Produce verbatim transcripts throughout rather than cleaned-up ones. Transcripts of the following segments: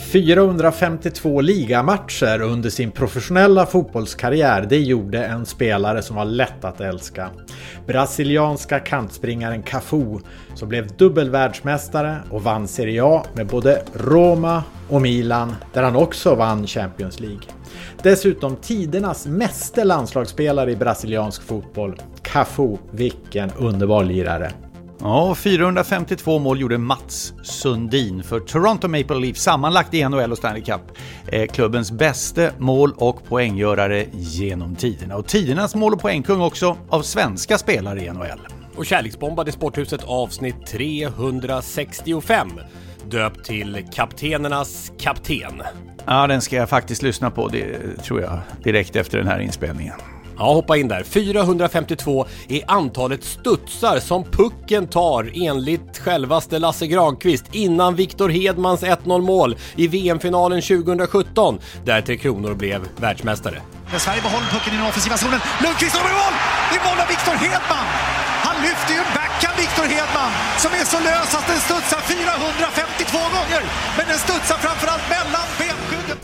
fyrahundrafemtiotvå ligamatcher under sin professionella fotbollskarriär, det gjorde en spelare som var lätt att älska. Brasilianska kantspringaren Cafu, som blev dubbelvärldsmästare och vann Serie A med både Roma och Milan, där han också vann Champions League. Dessutom tidernas meste landslagsspelare i brasiliansk fotboll. Cafu, vilken underbar lirare. Ja, fyrahundrafemtiotvå mål gjorde Mats Sundin för Toronto Maple Leafs sammanlagt i N H L och Stanley Cup. Eh, klubbens bästa mål- och poänggörare genom tiderna. Och tidernas mål- och poängkung också av svenska spelare i N H L. Och kärleksbombade Sporthuset avsnitt trehundrasextiofem. Döpt till kaptenernas kapten. Ja, den ska jag faktiskt lyssna på, det tror jag, direkt efter den här inspelningen. Ja, hoppa in där. fyrahundrafemtiotvå är antalet studsar som pucken tar enligt självaste Lasse Granqvist innan Victor Hedmans ett noll mål i V M-finalen tjugohundrasjutton, där Tre Kronor blev världsmästare. När Sverige behåller pucken i den offensiva zonen. Lundqvist har mål! Det är mål av Victor Hedman! Han lyfter ju en backhand, Victor Hedman, som är så lös att den studsar fyrahundrafemtiotvå gånger. Men den studsar framförallt mellan benskydden.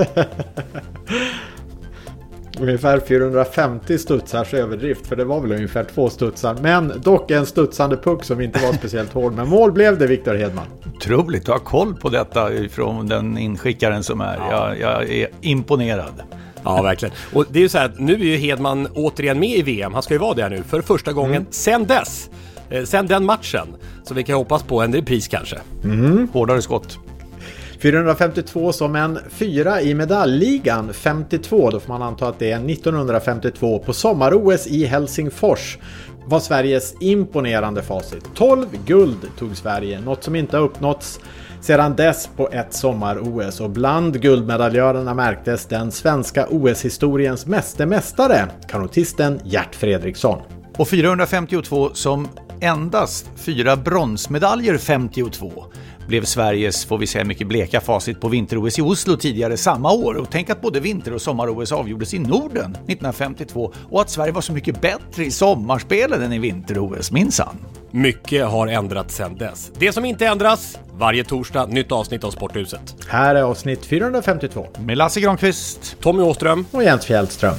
Ungefär fyrahundrafemtio studsars överdrift, för det var väl ungefär två studsar. Men dock en studsande puck som inte var speciellt hård. Men mål blev det, Victor Hedman. Otroligt, du har koll på detta från den inskickaren som är. Ja. Jag, jag är imponerad. Ja, verkligen. Och det är ju så här att nu är ju Hedman återigen med i V M. Han ska ju vara där nu för första gången mm. sen dess. Eh, sen den matchen. Så vi kan hoppas på en repris kanske. Mm. Hårdare skott. fyrahundrafemtiotvå som en fyra i medaljligan. femtiotvå, då får man anta att det är nittonhundrafemtiotvå på sommar-O S i Helsingfors. Var Sveriges imponerande facit. tolv guld tog Sverige, något som inte har uppnåtts sedan dess på ett sommar-O S. Och bland guldmedaljörerna märktes den svenska O S-historiens mästermästare, kanotisten Gert Fredriksson. Och fyrahundrafemtiotvå som endast fyra bronsmedaljer femtiotvå blev Sveriges, får vi säga, mycket bleka facit på vinter-O S i Oslo tidigare samma år. Och tänk att både vinter- och sommar-O S avgjordes i Norden nittonhundrafemtiotvå och att Sverige var så mycket bättre i sommarspelen än i vinter-O S, minsann. Mycket har ändrats sedan dess. Det som inte ändras, varje torsdag, nytt avsnitt av Sporthuset. Här är avsnitt fyrahundrafemtiotvå. Med Lasse Granqvist, Tommy Åström och Jens Fjällström.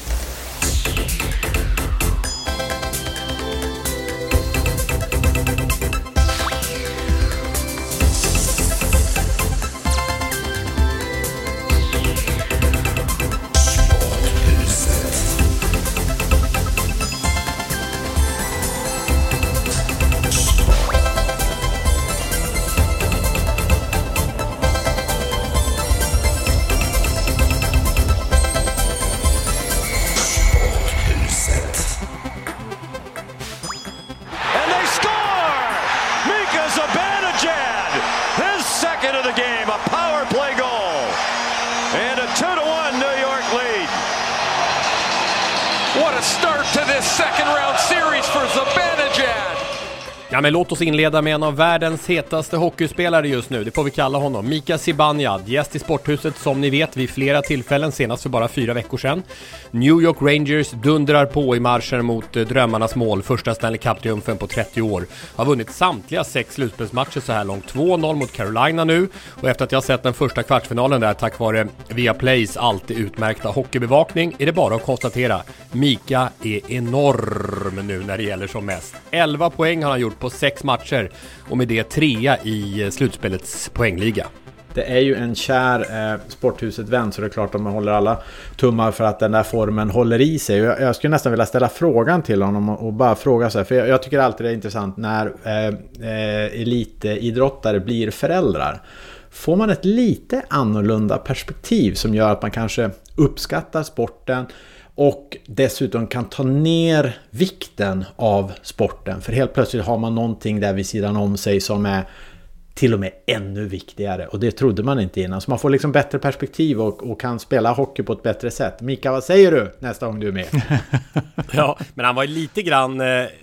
Ja, men låt oss inleda med en av världens hetaste hockeyspelare just nu. Det får vi kalla honom. Mika Zibanejad, gäst i Sporthuset som ni vet vid flera tillfällen, senast för bara fyra veckor sedan. New York Rangers dundrar på i marschen mot drömmarnas mål. Första Stanley Cup-triumfen på trettio år. Har vunnit samtliga sex slutspelsmatcher så här långt. två noll mot Carolina nu. Och efter att jag sett den första kvartsfinalen där tack vare Viaplays alltid utmärkta hockeybevakning är det bara att konstatera. Mika är enorm nu när det gäller som mest. elva poäng har han gjort på sex matcher och med det trea i slutspelets poängliga. Det är ju en kär eh, Sporthuset-vän, så det är klart att man håller alla tummar för att den där formen håller i sig. Jag, jag skulle nästan vilja ställa frågan till honom och, och bara fråga så här, för jag, jag tycker alltid det är intressant när eh, eh, elitidrottare blir föräldrar. Får man ett lite annorlunda perspektiv som gör att man kanske uppskattar sporten och dessutom kan ta ner vikten av sporten. För helt plötsligt har man någonting där vid sidan om sig som är till och med ännu viktigare. Och det trodde man inte innan. Så man får liksom bättre perspektiv och, och kan spela hockey på ett bättre sätt. Mika, vad säger du nästa gång du är med? Ja, men han var ju lite grann... Eh...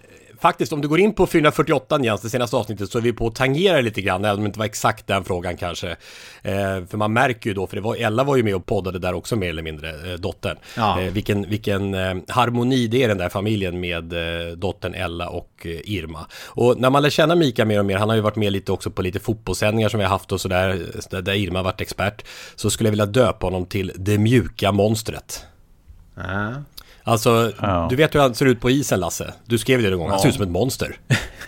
faktiskt, om du går in på fyrahundrafyrtioåtta, Jens, det senaste avsnittet, så är vi på att tangera lite grann, även om det inte var exakt den frågan kanske. Eh, för man märker ju då, för det var, Ella var ju med och poddade där också mer eller mindre, eh, dottern. Ja. Eh, vilken vilken eh, harmoni det är den där familjen med eh, dottern Ella och eh, Irma. Och när man lär känna Mika mer och mer, han har ju varit med lite också på lite fotbollssändningar som vi har haft och sådär, där, där Irma har varit expert, så skulle jag vilja döpa honom till det mjuka monstret. Ja. Alltså, ja. Du vet hur han ser ut på isen, Lasse. Du skrev det en gång, han ja. ser ut som ett monster.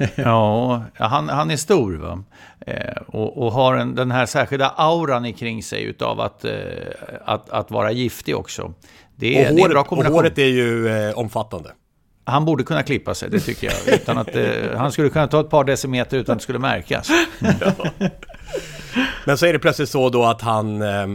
Ja, han, han är stor, va? Eh, och, och har en, den här särskilda auran kring sig utav att, eh, att, att vara giftig också. Det är, och, det är håret, en bra kombination. Och håret är ju eh, omfattande. Han borde kunna klippa sig, det tycker jag. Utan att, eh, han skulle kunna ta ett par decimeter utan att det skulle märkas. Mm. Ja. Men så är det plötsligt så då att han... Eh,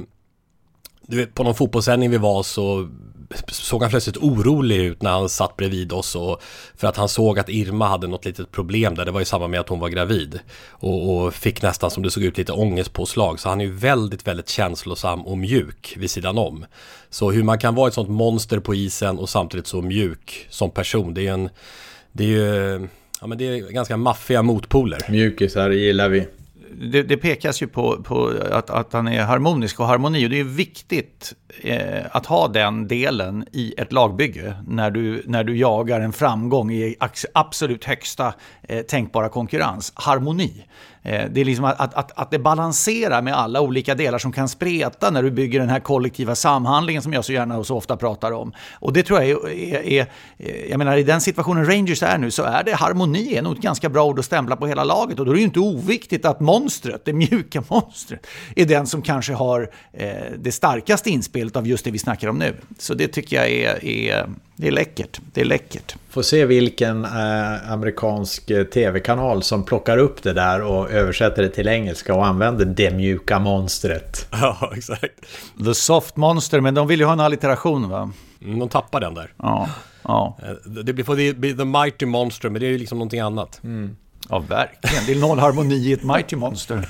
du vet, på någon fotbollssändning vi var så... såg han plötsligt orolig ut när han satt bredvid oss, och för att han såg att Irma hade något litet problem där, det var i samband med att hon var gravid, och, och fick nästan, som det såg ut, lite ångestpåslag. Så han är ju väldigt, väldigt känslosam och mjuk vid sidan om. Så hur man kan vara ett sånt monster på isen och samtidigt så mjuk som person, det är en det är ju ja, men det är ganska maffiga motpoler. Mjukisar gillar vi. Det, det pekas ju på, på att, att han är harmonisk och harmoni, och det är viktigt eh, att ha den delen i ett lagbygge när du, när du jagar en framgång i absolut högsta eh, tänkbara konkurrens. Harmoni. Eh, det är liksom att, att, att, att det balanserar med alla olika delar som kan spreta när du bygger den här kollektiva samhandlingen som jag så gärna och så ofta pratar om. Och det tror jag är, är, är jag menar, i den situationen Rangers är nu, så är det harmoni är nog ett ganska bra ord att stämpla på hela laget, och då är det ju inte oviktigt att monstret, det mjuka monstret, är den som kanske har eh, det starkaste inspelet av just det vi snackar om nu. Så det tycker jag är, är, det är läckert. Det är läckert. Får se vilken eh, amerikansk tv-kanal som plockar upp det där och översätter det till engelska och använder det mjuka monstret. Ja, exakt. The soft monster, men de vill ju ha en alliteration, va? Mm, de tappar den där. Ja, ja. Det blir, det blir the mighty monster, men det är ju liksom någonting annat. Mm. Ja, verkligen. Det är noll harmoni i ett mighty monster.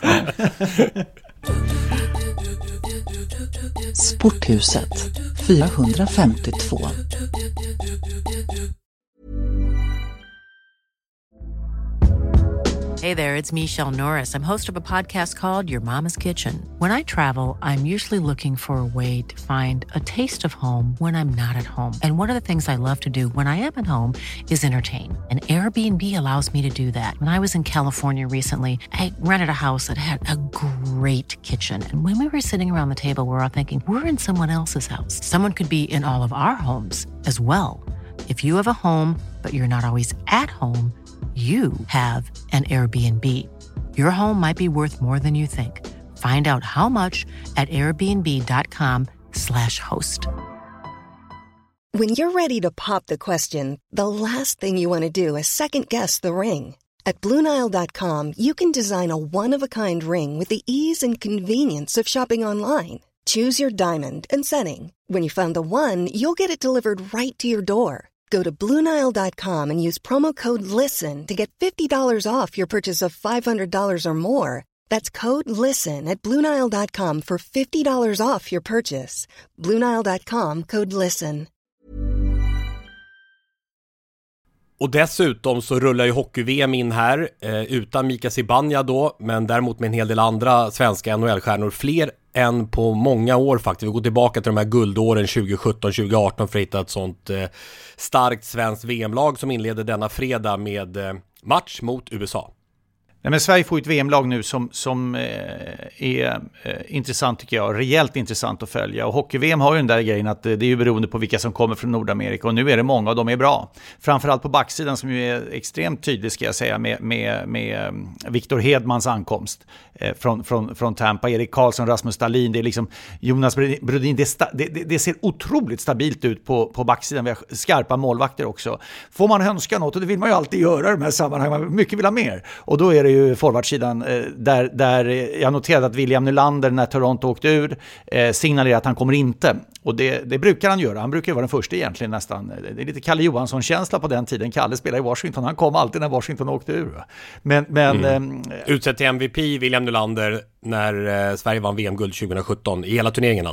Sporthuset fyrahundrafemtiotvå. Hey there, it's Michelle Norris. I'm host of a podcast called Your Mama's Kitchen. When I travel, I'm usually looking for a way to find a taste of home when I'm not at home. And one of the things I love to do when I am at home is entertain. And Airbnb allows me to do that. When I was in California recently, I rented a house that had a great kitchen. And when we were sitting around the table, we were all thinking, we're in someone else's house. Someone could be in all of our homes as well. If you have a home, but you're not always at home, you have an Airbnb. Your home might be worth more than you think. Find out how much at airbnb.com slash host. When you're ready to pop the question, the last thing you want to do is second guess the ring. At Blue Nile dot com, you can design a one-of-a-kind ring with the ease and convenience of shopping online. Choose your diamond and setting. When you find the one, you'll get it delivered right to your door. Go to Blue Nile dot com and use promo code LISTEN to get fifty dollars off your purchase of five hundred dollars or more. That's code LISTEN at Blue Nile dot com for fifty dollars off your purchase. Blue Nile dot com, code LISTEN. Och dessutom så rullar ju hockey-V M in här, eh, utan Mika Zibanejad då, men däremot med en hel del andra svenska N H L-stjärnor, fler än på många år faktiskt. Vi går tillbaka till de här guldåren tjugo sjutton tjugo arton för att hitta ett sånt eh, starkt svenskt V M-lag som inleder denna fredag med eh, match mot U S A. Nej, men Sverige får ett V M-lag nu som, som eh, är eh, intressant tycker jag. Rejält intressant att följa. Och hockey-V M har ju den där grejen att eh, det är ju beroende på vilka som kommer från Nordamerika. Och nu är det många och de är bra. Framförallt på backsidan som ju är extremt tydlig ska jag säga med, med, med Victor Hedmans ankomst eh, från, från, från Tampa. Erik Karlsson, Rasmus Dahlin, det är liksom Jonas Brodin. Det, sta, det, det, det ser otroligt stabilt ut på, på backsidan. Vi har skarpa målvakter också. Får man önska något, och det vill man ju alltid göra i de här sammanhangen. Mycket vill ha mer. Och då är det ju forwardsidan där, där jag noterade att William Nylander när Toronto åkte ur eh, signalerade att han kommer inte. Och det, det brukar han göra. Han brukar ju vara den första egentligen nästan. Det är lite Kalle Johansson-känsla på den tiden. Kalle spelade i Washington. Han kom alltid när Washington åkte ur. Men, men, mm. eh, Utsett till M V P William Nylander när eh, Sverige vann V M-guld tjugo sjutton. I hela turneringen alltså.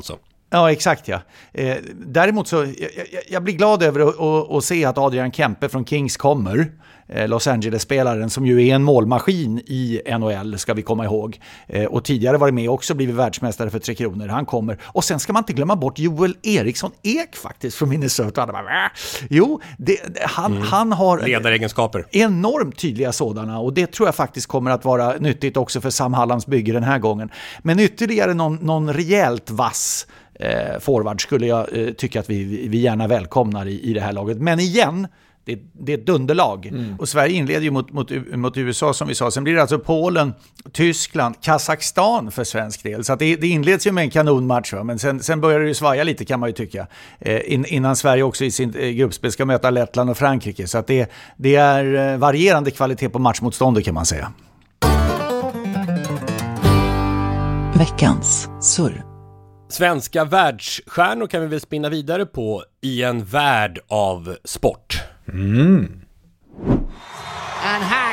Ja, exakt ja. Eh, däremot så, jag, jag, jag blir glad över att, att, att se att Adrian Kempe från Kings kommer. Eh, Los Angeles-spelaren som ju är en målmaskin i N H L, ska vi komma ihåg. Eh, och tidigare var det med också, blivit världsmästare för Tre Kronor. Han kommer. Och sen ska man inte glömma bort Joel Eriksson Ek faktiskt från Minnesota. Bara, jo, det, han, mm. han har ledaregenskaper. Enormt tydliga sådana. Och det tror jag faktiskt kommer att vara nyttigt också för Sam Hallands bygge den här gången. Men ytterligare någon, någon rejält vass Eh, forward skulle jag eh, tycka att vi, vi gärna välkomnar i, i det här laget. Men igen, det, det är ett dunderlag. Mm. Och Sverige inleder ju mot, mot, mot U S A som vi sa. Sen blir det alltså Polen, Tyskland, Kazakstan för svensk del. Så att det, det inleds ju med en kanonmatch. Va? Men sen, sen börjar det ju svaja lite kan man ju tycka. Eh, in, innan Sverige också i sin eh, gruppspel ska möta Lettland och Frankrike. Så att det, det är varierande kvalitet på matchmotståndet kan man säga. Veckans surr. Svenska världsstjärnor kan vi väl spinna vidare på i en värld av sport. Mm. And Hack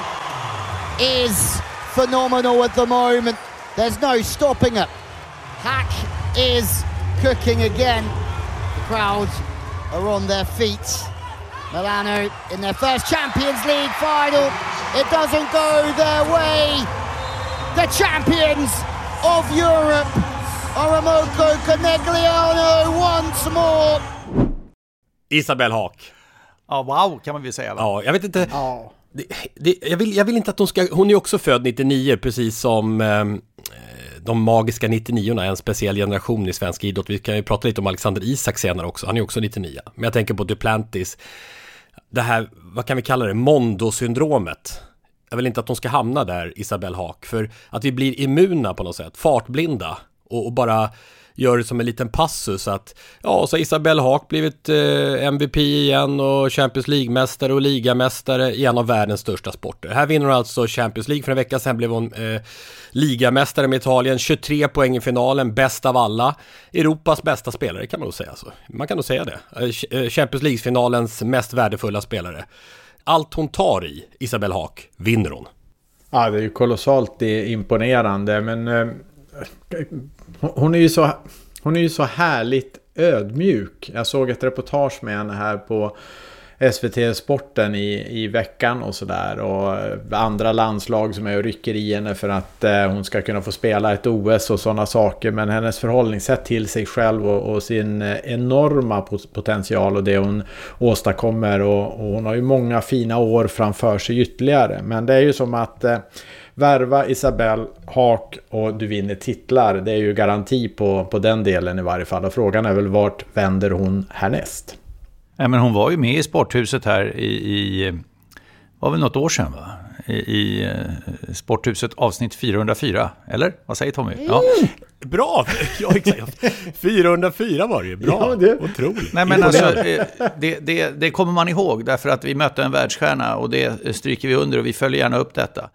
is phenomenal at the moment. There's no stopping it. Hack is cooking again. The crowd are on their feet. Milano in their first Champions League final. It doesn't go their way. The champions of Europe. Aramoko Conegliano once more. Isabelle Haak. Ja, wow, kan man väl säga va? Ja, jag vet inte. Ja. Det, det, jag, vill, jag vill inte att hon ska... Hon är också född nittionio, precis som eh, de magiska nittionio, en speciell generation i svensk idrott. Vi kan ju prata lite om Alexander Isak senare också. Han är också nittionio. Men jag tänker på Duplantis. Det här, vad kan vi kalla det? Mondo-syndromet. Jag vill inte att hon ska hamna där, Isabelle Haak. För att vi blir immuna på något sätt. Fartblinda. Och, och bara gör det som en liten passus att ja, så Isabelle Haak blivit eh, M V P igen och Champions League-mästare och ligamästare i en av världens största sporter. Här vinner hon alltså Champions League. För en vecka sedan blev hon eh, ligamästare med Italien, tjugotre poäng i finalen, bäst av alla. Europas bästa spelare kan man nog säga så. Man kan nog säga det. Eh, Champions League-finalens mest värdefulla spelare. Allt hon tar i, Isabelle Haak, vinner hon. Ja, det är ju kolossalt imponerande, men eh... Hon är ju så hon är ju så härligt ödmjuk. Jag såg ett reportage med henne här på S V T-sporten i, i veckan och sådär. Och andra landslag som är och rycker i henne för att eh, hon ska kunna få spela ett O S och sådana saker. Men hennes förhållningssätt till sig själv och, och sin enorma potential och det hon åstadkommer. Och, och hon har ju många fina år framför sig ytterligare. Men det är ju som att... Eh, värva Isabelle Haak och du vinner titlar. Det är ju garanti på, på den delen i varje fall. Och frågan är väl vart vänder hon härnäst? Ja, men hon var ju med i Sporthuset här i, i var väl något år sedan va? I, i Sporthuset avsnitt fyrahundrafyra. Eller? Vad säger Tommy? Mm. Ja. Bra! Ja, exakt. fyrahundrafyra var det ju. Bra. Ja, det... Otroligt. Nej, men alltså, det, det, det kommer man ihåg därför att vi mötte en världsstjärna och det stryker vi under och vi följer gärna upp detta.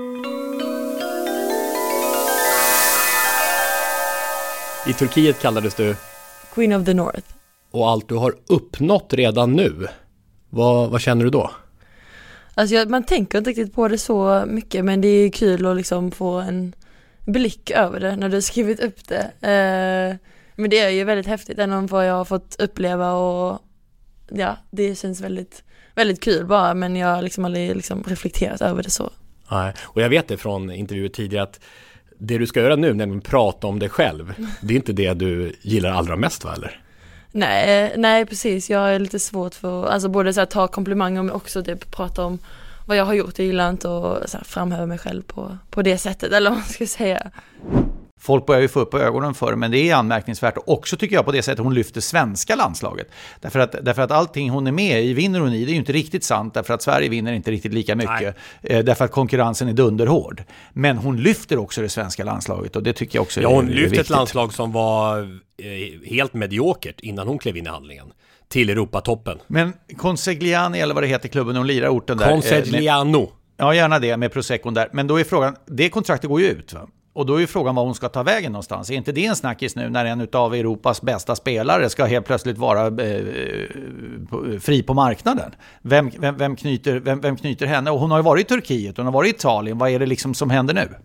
I Turkiet kallades du Queen of the North. Och allt du har uppnått redan nu, vad, vad känner du då? Alltså jag, man tänker inte riktigt på det så mycket, men det är kul att liksom få en blick över det när du har skrivit upp det. Eh, men det är ju väldigt häftigt än vad jag har fått uppleva och ja, det känns väldigt, väldigt kul bara, men jag har liksom aldrig liksom reflekterat över det så. Nej, och jag vet det från intervjuer tidigare att det du ska göra nu, nämligen prata om dig själv, det är inte det du gillar allra mest, va, eller? Nej, nej, precis. Jag är lite svårt för alltså både så här, ta komplimanger men också typ prata om vad jag har gjort. Jag gillar inte att så här, framhäva mig själv på, på det sättet, eller vad man ska säga. Folk börjar ju få upp ögonen för, men det är anmärkningsvärt. Och också tycker jag på det sättet hon lyfter svenska landslaget. Därför att, därför att allting hon är med i vinner hon i. Det är ju inte riktigt sant, därför att Sverige vinner inte riktigt lika mycket. Eh, därför att konkurrensen är dunderhård. Men hon lyfter också det svenska landslaget och det tycker jag också ja, är, hon är lyfter viktigt. Ett landslag som var eh, helt mediokert innan hon klev in i handlingen. Till Europatoppen. Men Consegliani, eller vad det heter klubben hon lirar orten där. Consegliano. Eh, med, ja, gärna det med Prosecco där. Men då är frågan, det kontraktet går ju ut, va? Och då är ju frågan vad hon ska ta vägen någonstans. Är inte det en snackis nu när en av Europas bästa spelare ska helt plötsligt vara eh, fri på marknaden? Vem, vem, vem, knyter, vem, vem knyter henne? Och hon har ju varit i Turkiet, hon har varit i Italien. Vad är det liksom som händer nu?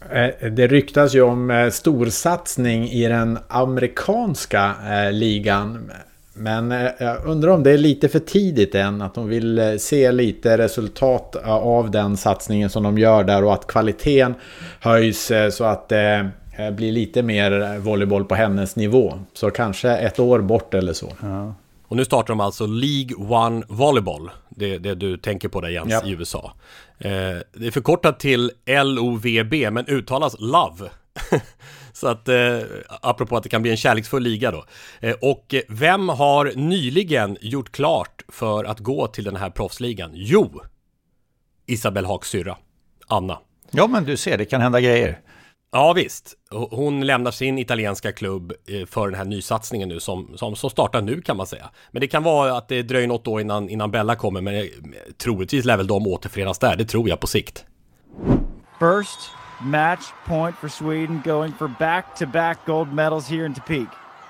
Det ryktas ju om storsatsning i den amerikanska ligan. Men jag undrar om det är lite för tidigt än, att de vill se lite resultat av den satsningen som de gör där och att kvaliteten höjs så att det blir lite mer volleyboll på hennes nivå. Så kanske ett år bort eller så. Ja. Och nu startar de alltså League One Volleyball, det, det du tänker på där Jens, ja. I U S A. Eh, det är förkortat till L O V B men uttalas Love. Så att, eh, apropå att det kan bli en kärleksfull liga då. Eh, och vem har nyligen gjort klart för att gå till den här proffsligan? Jo, Isabel Haaks syrra, Anna. Ja, men du ser, det kan hända grejer. Ja, visst. Hon lämnar sin italienska klubb för den här nysatsningen nu som, som, som startar nu kan man säga. Men det kan vara att det dröjer något år innan, innan Bella kommer, men troligtvis lär väl de återförenas där, det tror jag på sikt. First match point for Sweden, going for back-to-back gold medals here in Topeka.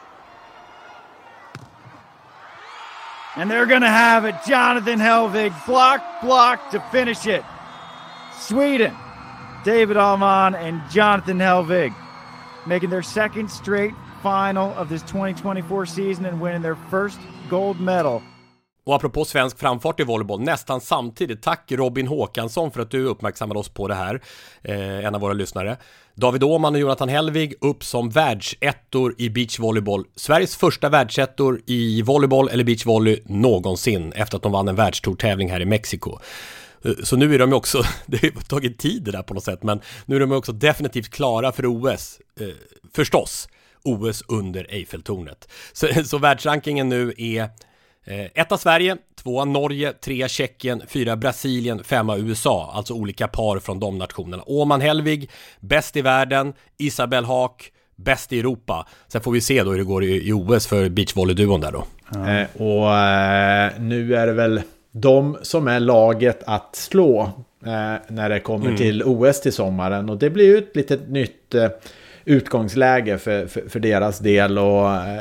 And they're going to have it. Jonathan Helvig, block, block to finish it. Sweden, David Allman and Jonathan Helvig making their second straight final of this twenty twenty-four season and winning their first gold medal. Och apropå svensk framfart i volleyboll, nästan samtidigt, tack Robin Håkansson för att du uppmärksammade oss på det här, eh, en av våra lyssnare. David Åhman och Jonathan Helvig upp som världsettor i beachvolleyboll. Sveriges första världsettor i volleyboll eller beachvolley någonsin efter att de vann en världstortävling här i Mexiko. Så nu är de också, det har tagit tid det där på något sätt, men nu är de också definitivt klara för O S, eh, förstås, O S under Eiffeltornet. Så, så världsrankingen nu är eh, etta Sverige, tvåa Norge, trea Tjeckien, fyra Brasilien, femma U S A, alltså olika par från de nationerna. Åman Helvig, bäst i världen, Isabel Haak, bäst i Europa. Sen får vi se då hur det går i, i O S för beachvolleyduon där då. Ja. Eh, och eh, nu är det väl de som är laget att slå eh, när det kommer mm. till O S till sommaren. Och det blir ju ett litet nytt eh, utgångsläge för, för, för deras del. Och eh,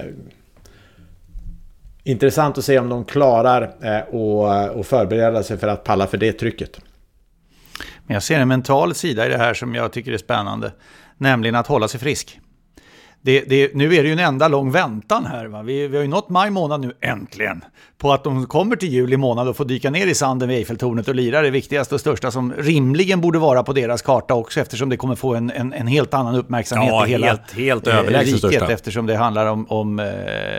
intressant att se om de klarar eh, och, och förbereda sig för att palla för det trycket. Men jag ser en mental sida i det här som jag tycker är spännande. Nämligen att hålla sig frisk. Det, det, nu är det ju en enda lång väntan här. Va? Vi, vi har ju nått maj månad nu äntligen på att de kommer till juli månad och får dyka ner i sanden vid Eiffeltornet och lira det viktigaste och största som rimligen borde vara på deras karta också, eftersom det kommer få en, en, en helt annan uppmärksamhet ja, i hela helt, helt eh, riket största. Eftersom det handlar om, om eh,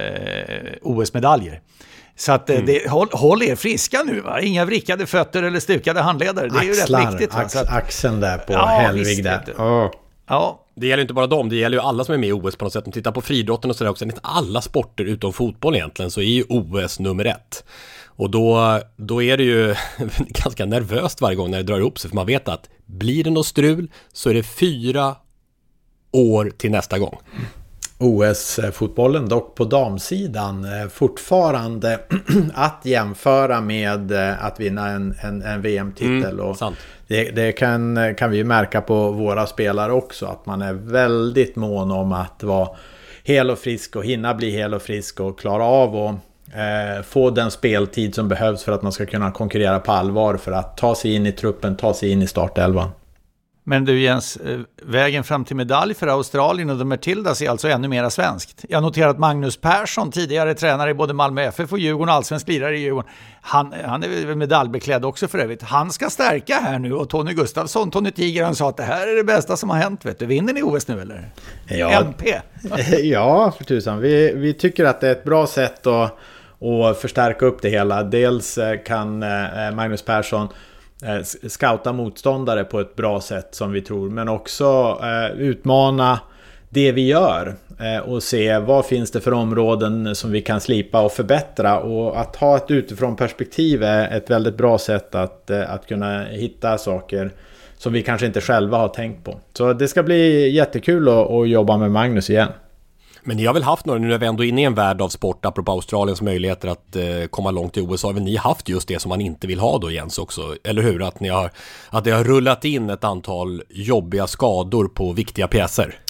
O S-medaljer. Så att mm. det, håll, håll er friska nu, va? Inga vrickade fötter eller stukade handledare. Det är Axlar, ju rätt viktigt. Va? Ax, att, axeln där på ja, Helvig där. Oh. Ja. Det gäller inte bara dem, det gäller ju alla som är med i O S på något sätt. Om tittar på friidrotten och sådär också, inte alla sporter utom fotboll egentligen, så är ju O S nummer ett. Och då, då är det ju ganska nervöst varje gång när det drar upp sig, för man vet att blir det något strul så är det fyra år till nästa gång. O S-fotbollen dock på damsidan fortfarande att jämföra med att vinna en, en, en V M-titel. Mm, och det, det kan, kan vi märka på våra spelare också, att man är väldigt mån om att vara hel och frisk och hinna bli hel och frisk och klara av och eh, få den speltid som behövs för att man ska kunna konkurrera på allvar, för att ta sig in i truppen, ta sig in i startelvan. Men du Jens, vägen fram till medalj för Australien och de Matildas är alltså ännu mera svenskt. Jag noterar att Magnus Persson, tidigare tränare i både Malmö F F och Djurgården, allsvensk lirare i Djurgården, han, han är väl medaljbeklädd också för övrigt. Han ska stärka här nu, och Tony Gustafsson, Tony Tiger, han sa att det här är det bästa som har hänt. Vet du, vinner ni O S nu eller? Ja, M P. Ja, för tusan. Vi, vi tycker att det är ett bra sätt att, att förstärka upp det hela. Dels kan Magnus Persson scouta motståndare på ett bra sätt som vi tror, men också eh, utmana det vi gör eh, och se vad finns det för områden som vi kan slipa och förbättra, och att ha ett utifrån perspektiv är ett väldigt bra sätt att, eh, att kunna hitta saker som vi kanske inte själva har tänkt på. Så det ska bli jättekul att, att jobba med Magnus igen. Men ni har väl haft några, nu när vi ändå är inne i en värld av sport, apropå Australiens möjligheter att eh, komma långt i O S, har väl ni haft just det som man inte vill ha då, Jens, också? Eller hur? Att, ni har, att det har rullat in ett antal jobbiga skador på viktiga pjäser.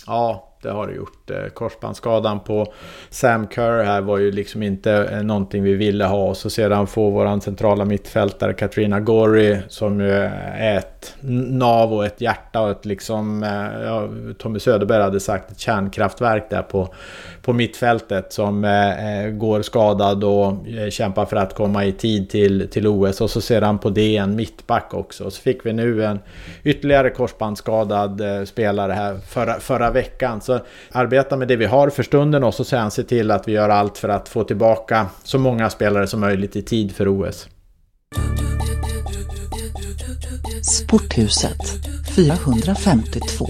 Ja, det har det gjort. Korsbandsskadan på Sam Kerr här var ju liksom inte någonting vi ville ha. Och så sedan får våran centrala mittfältare Katrina Gorry, som ju är ett nav och ett hjärta och ett liksom, ja, Tommy Söderberg hade sagt ett kärnkraftverk där på, på mittfältet, som eh, går skadad och eh, kämpar för att komma i tid till, till O S. Och så sedan på det en mittback också. Och så fick vi nu en ytterligare korsbandsskadad eh, spelare här förra, förra veckan. Så arbeta med det vi har för stunden och så sen se till att vi gör allt för att få tillbaka så många spelare som möjligt i tid för O S. Sporthuset fyrahundrafemtiotvå.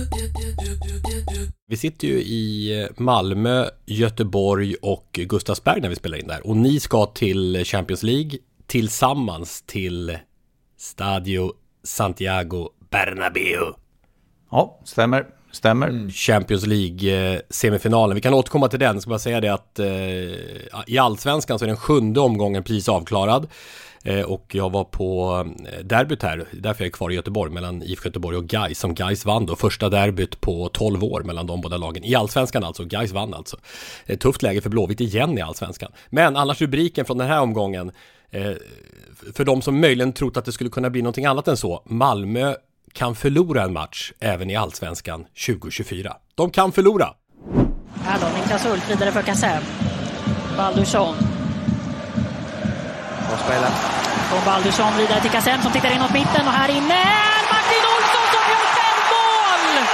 Vi sitter ju i Malmö, Göteborg och Gustavsberg när vi spelar in där. Och ni ska till Champions League tillsammans till Stadio Santiago Bernabéu. Ja, stämmer. Stämmer. Mm. Champions League-semifinalen. Vi kan återkomma till den. Jag ska bara säga det att eh, i Allsvenskan så är den sjunde omgången precis avklarad. Eh, och jag var på derbyt här, därför jag är kvar i Göteborg, mellan I F K Göteborg och Gais, som Gais vann då. Första derbyt på tolv år mellan de båda lagen. I Allsvenskan alltså, Gais vann alltså. Ett tufft läge för Blåvitt igen i Allsvenskan. Men annars rubriken från den här omgången, eh, för de som möjligen trott att det skulle kunna bli någonting annat än så: Malmö kan förlora en match även i Allsvenskan tjugo tjugofyra. De kan förlora. Här då, Niklas Ulf vidare för Kassem. Baldursson. Och spelar. Från Baldursson vidare till Kassem som tittar in åt mitten, och här inne är Martin Olsson som gör fem mål!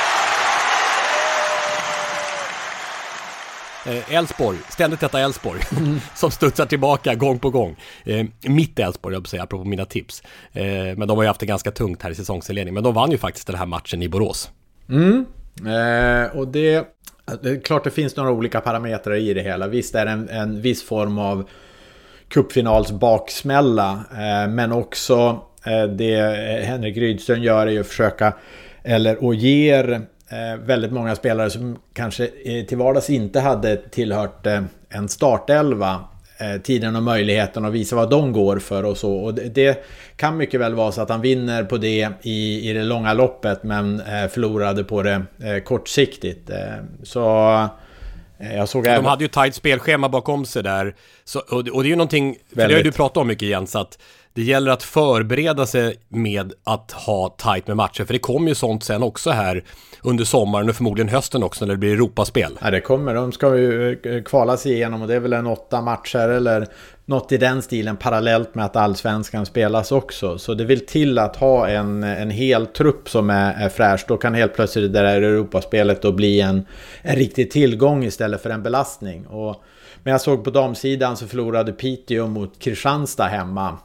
Elfsborg, ständigt detta Elfsborg mm. som studsar tillbaka gång på gång. Eh, mitt Elfsborg, jag vill säga, apropå mina tips. Eh, men de har ju haft det ganska tungt här i säsongsinledningen. Men de vann ju faktiskt den här matchen i Borås. Mm. Eh, och det, det är klart det finns några olika parametrar i det hela. Visst är det en, en viss form av cupfinals baksmälla. Eh, men också eh, det Henrik Rydström gör är ju att försöka, eller och ger Eh, väldigt många spelare som kanske eh, till vardags inte hade tillhört eh, en startelva eh, tiden och möjligheten att visa vad de går för och så. Och det, det kan mycket väl vara så att han vinner på det i, i det långa loppet, men eh, förlorade på det eh, kortsiktigt. Eh, så eh, jag såg de även... hade ju tajt spelschema bakom sig där. Så, och, och det är ju någonting, för väldigt. Det har ju du pratat om mycket, Jens, att det gäller att förbereda sig med att ha tajt med matcher. För det kommer ju sånt sen också här under sommaren och förmodligen hösten också när det blir Europaspel. Ja, det kommer. De ska ju kvala sig igenom, och det är väl en åtta matcher eller något i den stilen parallellt med att Allsvenskan spelas också. Så det vill till att ha en, en hel trupp som är, är fräsch. Då kan helt plötsligt det där Europaspelet då bli en, en riktig tillgång istället för en belastning. Och, men jag såg på damsidan så förlorade Piteå mot Kristianstad hemma.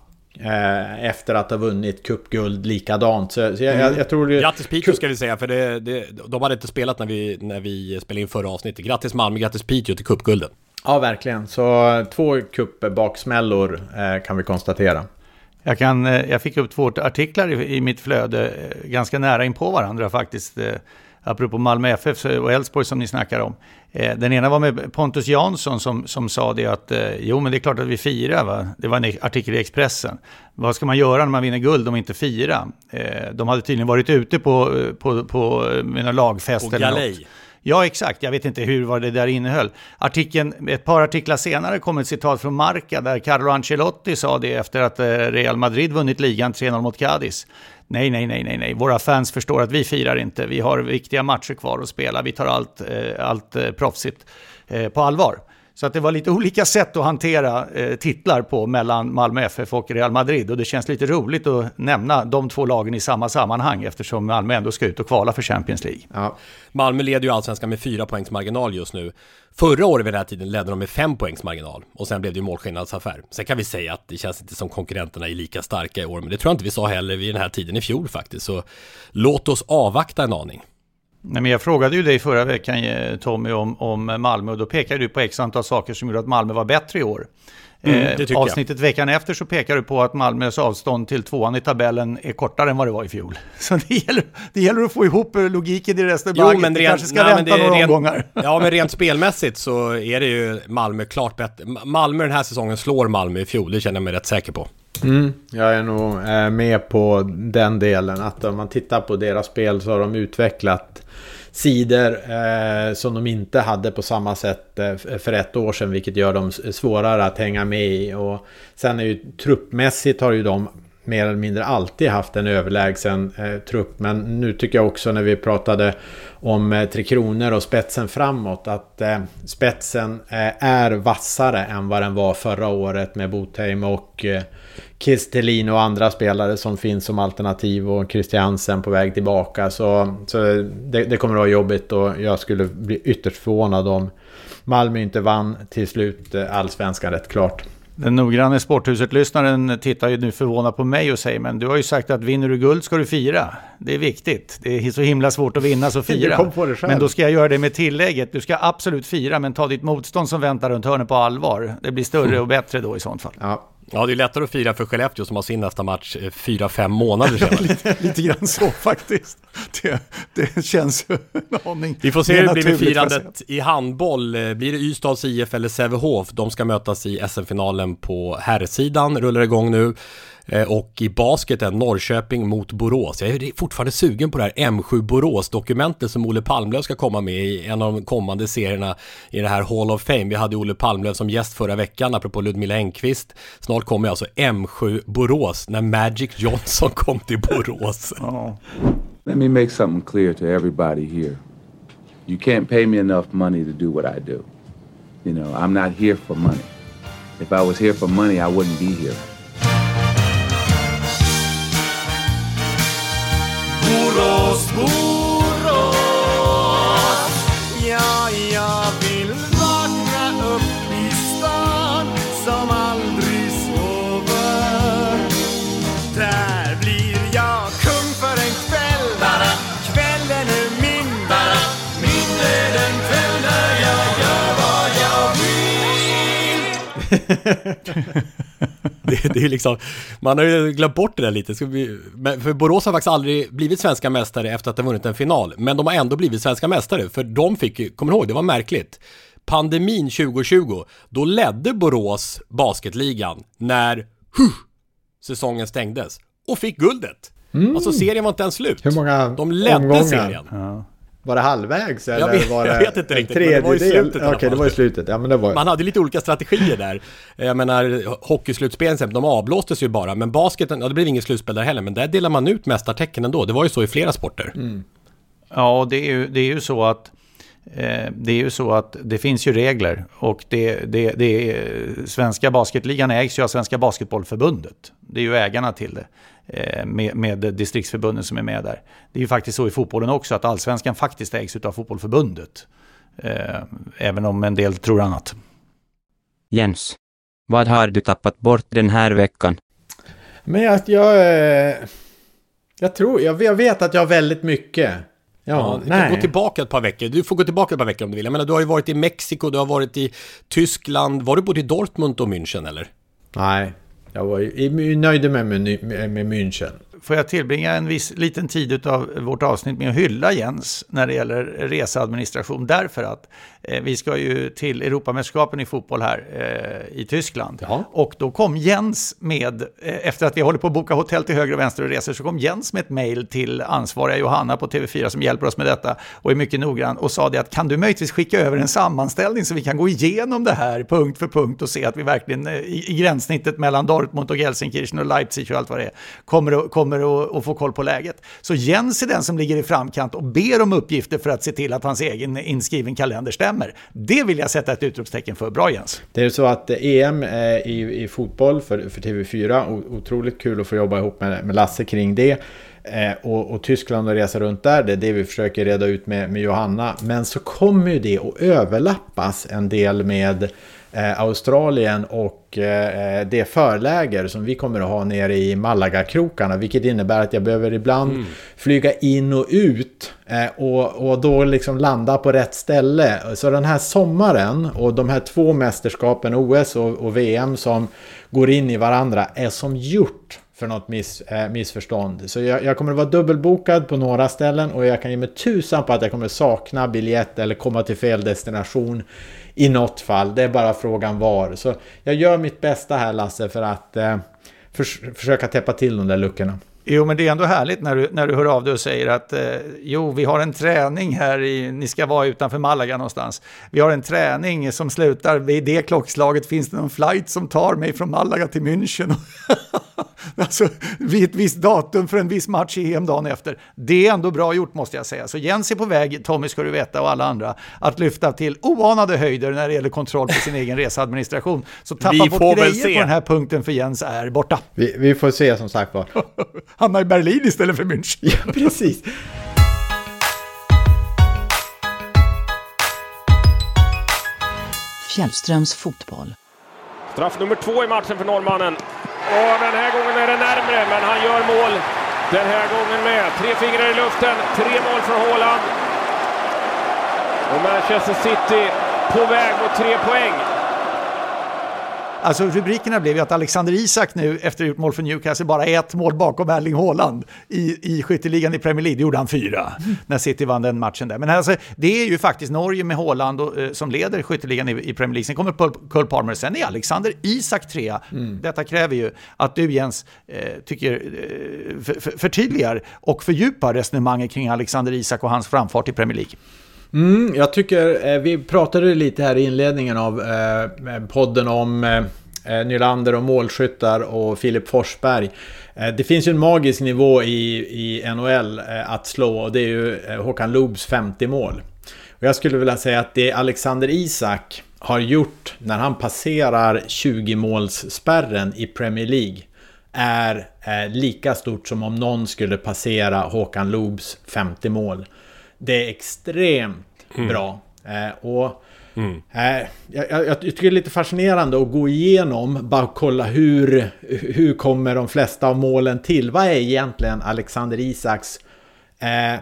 Efter att ha vunnit cupguld likadant. Så jag, jag, jag tror det... Grattis Piteå ska vi säga, för det, det, de hade inte spelat när vi, när vi spelade in förra avsnittet. Grattis Malmö, grattis Piteå till cupgulden. Ja, verkligen. Så två cupbaksmällor eh, kan vi konstatera. Jag, kan, jag fick upp två artiklar i, i mitt flöde ganska nära in på varandra faktiskt. Apropå Malmö F F och Elfsborg som ni snackar om. Den ena var med Pontus Jansson som, som sa det att jo, men det är klart att vi firar, va? Det var en artikel i Expressen. Vad ska man göra när man vinner guld om inte fira? De hade tydligen varit ute på, på, på mina lagfest eller något. Ja, exakt. Jag vet inte hur vad det där innehöll. Artikeln, ett par artiklar senare kom ett citat från Marca där Carlo Ancelotti sa det efter att Real Madrid vunnit ligan tre noll mot Cadiz. Nej, nej, nej, nej, nej. Våra fans förstår att vi firar inte. Vi har viktiga matcher kvar att spela. Vi tar allt, allt proffsigt på allvar. Så att det var lite olika sätt att hantera eh, titlar på mellan Malmö F F och Real Madrid. Och det känns lite roligt att nämna de två lagen i samma sammanhang eftersom Malmö ändå ska ut och kvala för Champions League. Ja. Malmö leder ju Allsvenskan med fyra poängs marginal just nu. Förra året vid den här tiden ledde de med fem poängs marginal. Och sen blev det ju målskillnadsaffär. Sen kan vi säga att det känns inte som konkurrenterna är lika starka i år. Men det tror jag inte vi sa heller vid den här tiden i fjol faktiskt. Så låt oss avvakta en aning. Nej, men jag frågade ju dig förra veckan, Tommy, om, om Malmö, och då pekade du på x antal saker som gjorde att Malmö var bättre i år. Mm, eh, avsnittet jag. Veckan efter så pekar du på att Malmös avstånd till tvåan i tabellen är kortare än vad det var i fjol. Så det gäller, det gäller att få ihop logiken i resonemanget. Jo, men rent, kanske ska nej, vänta några rent, omgångar. Ja, men rent spelmässigt så är det ju Malmö klart bättre. Malmö den här säsongen slår Malmö i fjol, det känner jag mig rätt säker på. Mm, jag är nog eh, med på den delen. Att om man tittar på deras spel så har de utvecklat sidor eh, som de inte hade på samma sätt eh, för ett år sedan, vilket gör dem svårare att hänga med i. Och sen är ju truppmässigt har ju de mer eller mindre alltid haft en överlägsen eh, trupp, men nu tycker jag också när vi pratade om eh, Tre Kronor och spetsen framåt att eh, spetsen eh, är vassare än vad den var förra året med Botheim och eh, Kistelin och andra spelare som finns som alternativ och Christiansen på väg tillbaka, så, så det, det kommer att vara jobbigt och jag skulle bli ytterst förvånad om Malmö inte vann till slut eh, allsvenskan rätt klart. Den noggranne Sporthuset-lyssnaren tittar ju nu förvånad på mig och säger, men du har ju sagt att vinner du guld ska du fira. Det är viktigt. Det är så himla svårt att vinna, så fira. Men då ska jag göra det med tillägget. Du ska absolut fira, men ta ditt motstånd som väntar runt hörnet på allvar. Det blir större och bättre då i sånt fall. Ja. Ja, det är lättare att fira för Skellefteå som har sin nästa match fyra fem månader sedan. lite, lite grann så faktiskt. Det, det känns en aning. Vi får se hur det blir med firandet i handboll. Blir det Ystads I F eller Sävehof? De ska mötas i S M-finalen på herrsidan. Rullar igång nu. Och i basketen Norrköping mot Borås. Jag är fortfarande sugen på det här M sju Borås-dokumentet som Olle Palmlöv ska komma med i en av de kommande serierna i det här Hall of Fame. Vi hade Olle Palmlöv som gäst förra veckan apropå Ludmilla Engqvist. Snart kommer alltså M sju Borås när Magic Johnson kom till Borås. Oh. Let me make something clear to everybody here. You can't pay me enough money to do what I do. You know, I'm not here for money. If I was here for money, I wouldn't be here. Borås, Borås, ja, jag vill vakna upp i stan som aldrig sover. Där blir jag kung för en kväll, kvällen är min, min är den kväll där jag gör vad jag vill. Det, det är liksom, man har ju glömt bort det där lite. För Borås har faktiskt aldrig blivit svenska mästare efter att de vunnit en final. Men de har ändå blivit svenska mästare. För de fick, kommer ihåg, det var märkligt. Pandemin tjugo tjugo, då ledde Borås basketligan när huh, säsongen stängdes. Och fick guldet. Mm. Alltså serien var inte ens slut. Hur många de ledde omgångar? Serien. Ja. Var det halvvägs eller jag vet, var det jag vet inte riktigt, men det var i slutet. Okej, okay, det var i slutet. Ja, men det var... Man hade lite olika strategier där. Jag menar, hockeyslutspelen, de avblåstes ju bara. Men basketen, ja, det blev ingen slutspel där heller. Men där delar man ut mästartecken ändå. Det var ju så i flera sporter. Mm. Ja, det är ju, det är ju så att eh, det är ju så att det finns ju regler. Och det, det, det är, svenska basketligan ägs ju av Svenska Basketbollförbundet. Det är ju ägarna till det. Med, med distriktsförbunden som är med där. Det är ju faktiskt så i fotbollen också att allsvenskan faktiskt ägs av fotbollförbundet. Eh, även om en del tror annat. Jens, vad har du tappat bort den här veckan? Men att jag... Jag, jag tror... Jag, jag vet att jag har väldigt mycket. Ja, ja, du nej. kan gå tillbaka ett par veckor. Du får gå tillbaka ett par veckor om du vill. Jag menar, du har ju varit i Mexiko, du har varit i Tyskland. Var du både i Dortmund och München, eller? Nej. Jag var nöjd med, med, med München. Får jag tillbringa en viss liten tid av vårt avsnitt med att hylla Jens när det gäller reseadministration, därför att eh, vi ska ju till Europamästerskapen i fotboll här eh, i Tyskland. Ja. Och då kom Jens med, eh, efter att vi håller på att boka hotell till höger och vänster och resor, så kom Jens med ett mejl till ansvariga Johanna på T V fyra som hjälper oss med detta och är mycket noggrann och sa det att kan du möjligtvis skicka över en sammanställning så vi kan gå igenom det här punkt för punkt och se att vi verkligen eh, i, i gränssnittet mellan Dortmund och Gelsenkirchen och Leipzig och allt vad det är kommer att kommer att, att få koll på läget. Så Jens är den som ligger i framkant och ber om uppgifter för att se till att hans egen inskriven kalender stämmer. Det vill jag sätta ett utropstecken för. Bra, Jens. Det är så att E M i, i fotboll för, för T V fyra, otroligt kul att få jobba ihop med, med Lasse kring det. Eh, och, och Tyskland och resa runt där, det är det vi försöker reda ut med, med Johanna. Men så kommer ju det att överlappas en del med eh, Australien och eh, det förläger som vi kommer att ha nere i Malaga-krokarna, vilket innebär att jag behöver ibland mm. flyga in och ut eh, och, och då liksom landa på rätt ställe. Så den här sommaren och de här två mästerskapen, O S och, och V M som går in i varandra, är som gjort för något miss, äh, missförstånd. Så jag, jag kommer att vara dubbelbokad på några ställen och jag kan ge mig tusan på att jag kommer sakna biljett eller komma till fel destination i något fall. Det är bara frågan var. Så jag gör mitt bästa här, Lasse, för att äh, för, försöka täppa till de där luckorna. Jo, men det är ändå härligt när du, när du hör av dig och säger att eh, jo, vi har en träning här i, ni ska vara utanför Malaga någonstans. Vi har en träning som slutar vid det klockslaget. Finns det någon flight som tar mig från Malaga till München? Alltså vid ett visst datum för en viss match i E M dagen efter. Det är ändå bra gjort, måste jag säga. Så Jens är på väg, Tommy ska du veta och alla andra, att lyfta till oanade höjder när det gäller kontroll på sin egen reseadministration. Så tappa bort grejer på den här punkten, för Jens är borta. Vi, vi får se, som sagt var. Hamnar i Berlin istället för München. Ja, precis. Fjällströms fotboll. Straff nummer två i matchen för norrmannen. Och den här gången är det närmare, men han gör mål den här gången med. Tre fingrar i luften, tre mål från Haaland. Och Manchester City på väg mot tre poäng. Alltså rubrikerna blev ju att Alexander Isak nu efter gjort mål för Newcastle bara är ett mål bakom Erling Haaland i, i skytteligan i Premier League. Det gjorde han fyra mm. när City vann den matchen där. Men alltså, det är ju faktiskt Norge med Haaland och, eh, som leder skytteligan i, i Premier League. Sen kommer Cole Palmer, sen är Alexander Isak trea. Mm. Detta kräver ju att du, Jens, eh, tycker eh, för, för, förtydligar och fördjupar resonemanget kring Alexander Isak och hans framfart i Premier League. Mm, jag tycker, eh, vi pratade lite här i inledningen av eh, podden om eh, Nylander och målskyttar och Filip Forsberg. Eh, det finns ju en magisk nivå i, i N H L eh, att slå, och det är ju eh, Håkan Loobs femtio mål. Och jag skulle vilja säga att det Alexander Isak har gjort när han passerar tjugo-målsspärren i Premier League är eh, lika stort som om någon skulle passera Håkan Loobs femtio mål. Det är extremt mm. bra. Eh, och mm. eh, jag, jag tycker det är lite fascinerande att gå igenom, bara kolla hur, hur kommer de flesta av målen till. Vad är egentligen Alexander Isaks eh,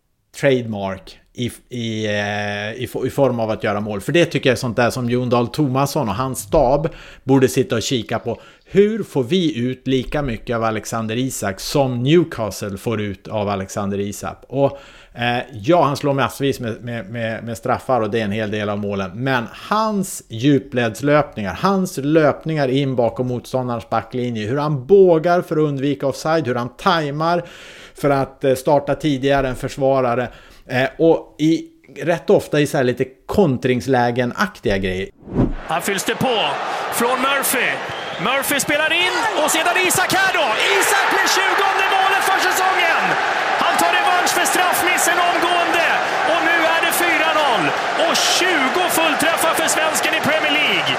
trademark i, i, eh, i, i form av att göra mål? För det tycker jag är sånt där som Jon Dahl Tomasson och hans stab borde sitta och kika på. Hur får vi ut lika mycket av Alexander Isak som Newcastle får ut av Alexander Isak? Och eh, ja, han slår massvis med, med, med, med straffar, och det är en hel del av målen. Men hans djupledslöpningar, hans löpningar in bakom motståndarens backlinje, hur han bågar för att undvika offside, hur han tajmar för att eh, starta tidigare än försvarare. Eh, och i, rätt ofta i så här lite kontringslägen-aktiga grejer. Här fylls det på från Murphy. Murphy spelar in och sedan Isak här då. Isak blir tjugonde målet för säsongen. Han tar revansch för straffmissen omgående. Och nu är det fyra noll. Och tjugo fullträffar för svensken i Premier League.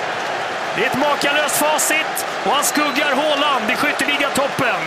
Det är ett makalöst facit. Och han skuggar Haaland i skytteliga-toppen.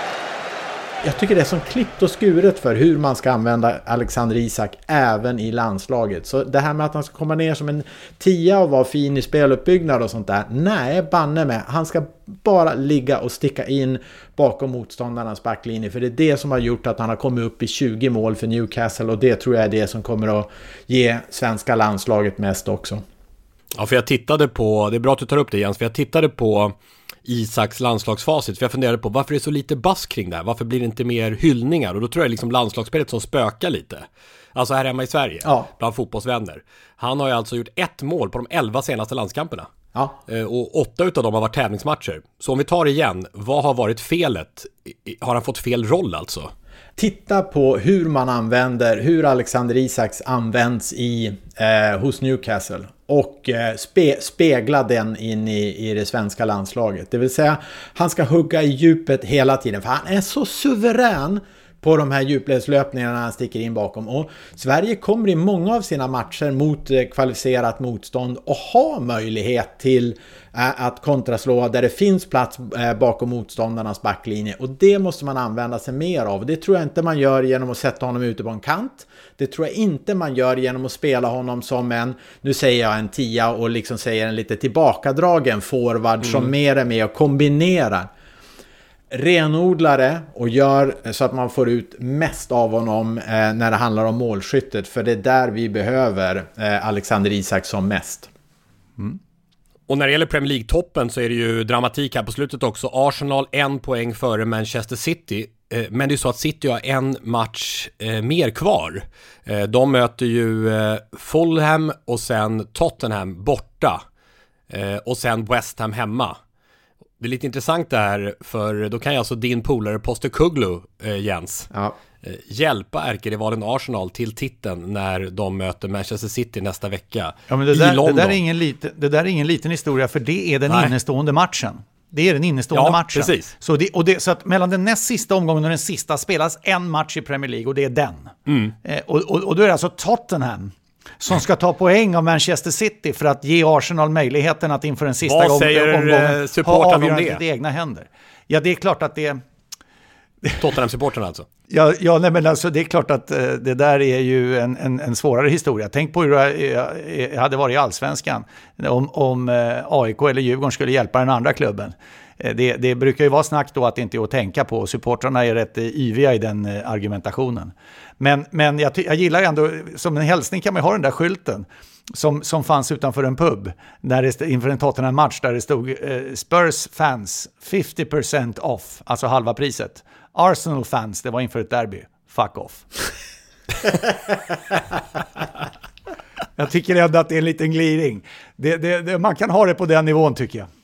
Jag tycker det är som klippt och skuret för hur man ska använda Alexander Isak även i landslaget. Så det här med att han ska komma ner som en tia och vara fin i speluppbyggnad och sånt där. Nej, banne med. Han ska bara ligga och sticka in bakom motståndarnas backlinje. För det är det som har gjort att han har kommit upp i tjugo mål för Newcastle. Och det tror jag är det som kommer att ge svenska landslaget mest också. Ja, för jag tittade på, det är bra att du tar upp det Jens, för jag tittade på Isaks landslagsfacit, för jag funderade på varför det är så lite bass kring det här, varför blir det inte mer hyllningar? Och då tror jag liksom landslagsspelet som spökar lite. Alltså här hemma i Sverige, ja. Bland fotbollsvänner. Han har ju alltså gjort ett mål på de elva senaste landskamperna. Ja. Och åtta utav dem har varit tävlingsmatcher. Så om vi tar igen, vad har varit felet? Har han fått fel roll alltså? Titta på hur man använder, hur Alexander Isaks används i, eh, hos Newcastle. Och eh, spe, spegla den in i, i det svenska landslaget. Det vill säga, han ska hugga i djupet hela tiden. För han är så suverän på de här djupledslöpningarna när han sticker in bakom. Och Sverige kommer i många av sina matcher mot eh, kvalificerat motstånd och har möjlighet till eh, att kontraslå där det finns plats eh, bakom motståndarnas backlinje. Och det måste man använda sig mer av. Det tror jag inte man gör genom att sätta honom ute på en kant. Det tror jag inte man gör genom att spela honom som en, nu säger jag en tia och liksom säger en lite tillbakadragen forward mm. som mer är med och kombinerar. Renodlare och gör så att man får ut mest av honom eh, när det handlar om målskyttet, för det är där vi behöver eh, Alexander Isak som mest. Mm. Och när det gäller Premier League-toppen så är det ju dramatik här på slutet också. Arsenal en poäng före Manchester City. Eh, men det är så att City har en match eh, mer kvar. Eh, de möter ju eh, Fulham och sen Tottenham borta. Eh, och sen West Ham hemma. Det är lite intressant det här, för då kan ju alltså din polare Postecoglou, eh, Jens, ja. eh, hjälpa ärkerivalen Arsenal till titeln när de möter Manchester City nästa vecka ja, men det i där, London. Det där, är ingen liten, det där är ingen liten historia, för det är den Nej. innestående matchen. Det är den innestående ja, matchen. Precis. Så, det, och det, så att mellan den näst sista omgången och den sista spelas en match i Premier League, och det är den. Mm. Eh, och, och, och då är det alltså Tottenham som ska ta poäng av Manchester City för att ge Arsenal möjligheten att inför den sista Vad säger omgången supporten ha avgörandet i egna händer. Ja, det är klart att det... Tottenham-supporten alltså? Ja, ja nej, men alltså det är klart att eh, det där är ju en, en, en svårare historia. Tänk på hur det hade varit i Allsvenskan om, om eh, A I K eller Djurgården skulle hjälpa den andra klubben. Eh, det, det brukar ju vara snack då att det inte är att tänka på. Supportrarna är rätt eh, yviga i den eh, argumentationen. Men, men jag, jag gillar ändå, som en hälsning kan man ha den där skylten som, som fanns utanför en pub när det, inför en Tottenham-match där det stod eh, Spurs fans fifty percent off, alltså halva priset. Arsenal fans, det var inför ett derby. Fuck off. Jag tycker ändå att det är en liten glidning. Det, det, det, man kan ha det på den nivån, tycker jag.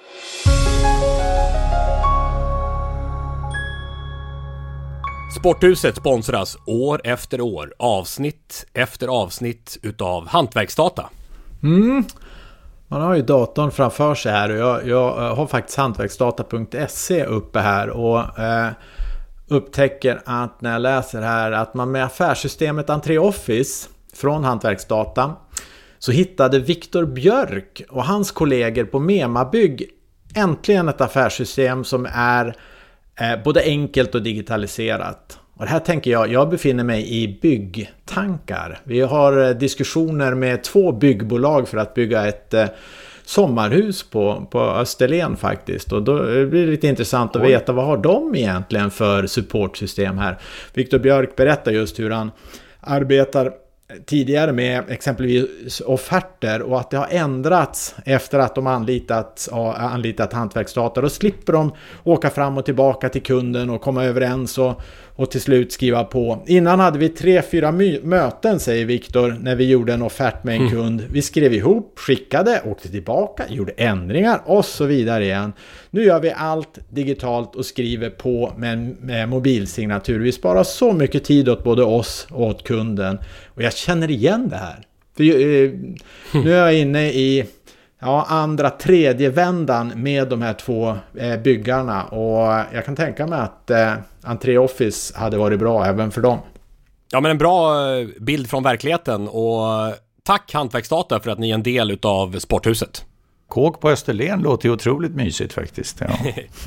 Sporthuset sponsras år efter år, avsnitt efter avsnitt utav Hantverksdata. Mm. Man har ju datorn framför sig här och jag, jag har faktiskt hantverksdata punkt se uppe här och eh, upptäcker att när jag läser här att man med affärssystemet Entré Office från Hantverksdata så hittade Viktor Björk och hans kollegor på Memabygg äntligen ett affärssystem som är eh, både enkelt och digitaliserat. Och det här tänker jag, jag befinner mig i byggtankar. Vi har diskussioner med två byggbolag för att bygga ett eh, sommarhus på, på Österlen faktiskt. Och då blir det lite intressant att veta vad har de egentligen för supportsystem här. Viktor Björk berättar just hur han arbetar tidigare med exempelvis offerter och att det har ändrats efter att de anlitat, anlitat Hantverksdata. Då slipper de åka fram och tillbaka till kunden och komma överens och, och till slut skriva på. Innan hade vi tre, fyra my- möten, säger Viktor, när vi gjorde en offert med en mm. kund. Vi skrev ihop, skickade, åkte tillbaka, gjorde ändringar och så vidare igen. Nu gör vi allt digitalt och skriver på med, med mobilsignatur. Vi sparar så mycket tid åt både oss och åt kunden. Och jag känner igen det här. För, eh, nu är jag inne i ja, andra, tredje vändan med de här två eh, byggarna. Och jag kan tänka mig att eh, Entré Office hade varit bra även för dem. Ja, men en bra bild från verkligheten. Och tack Hantverksdata för att ni är en del utav Sporthuset. Kåk på Österlen låter ju otroligt mysigt faktiskt. Ja.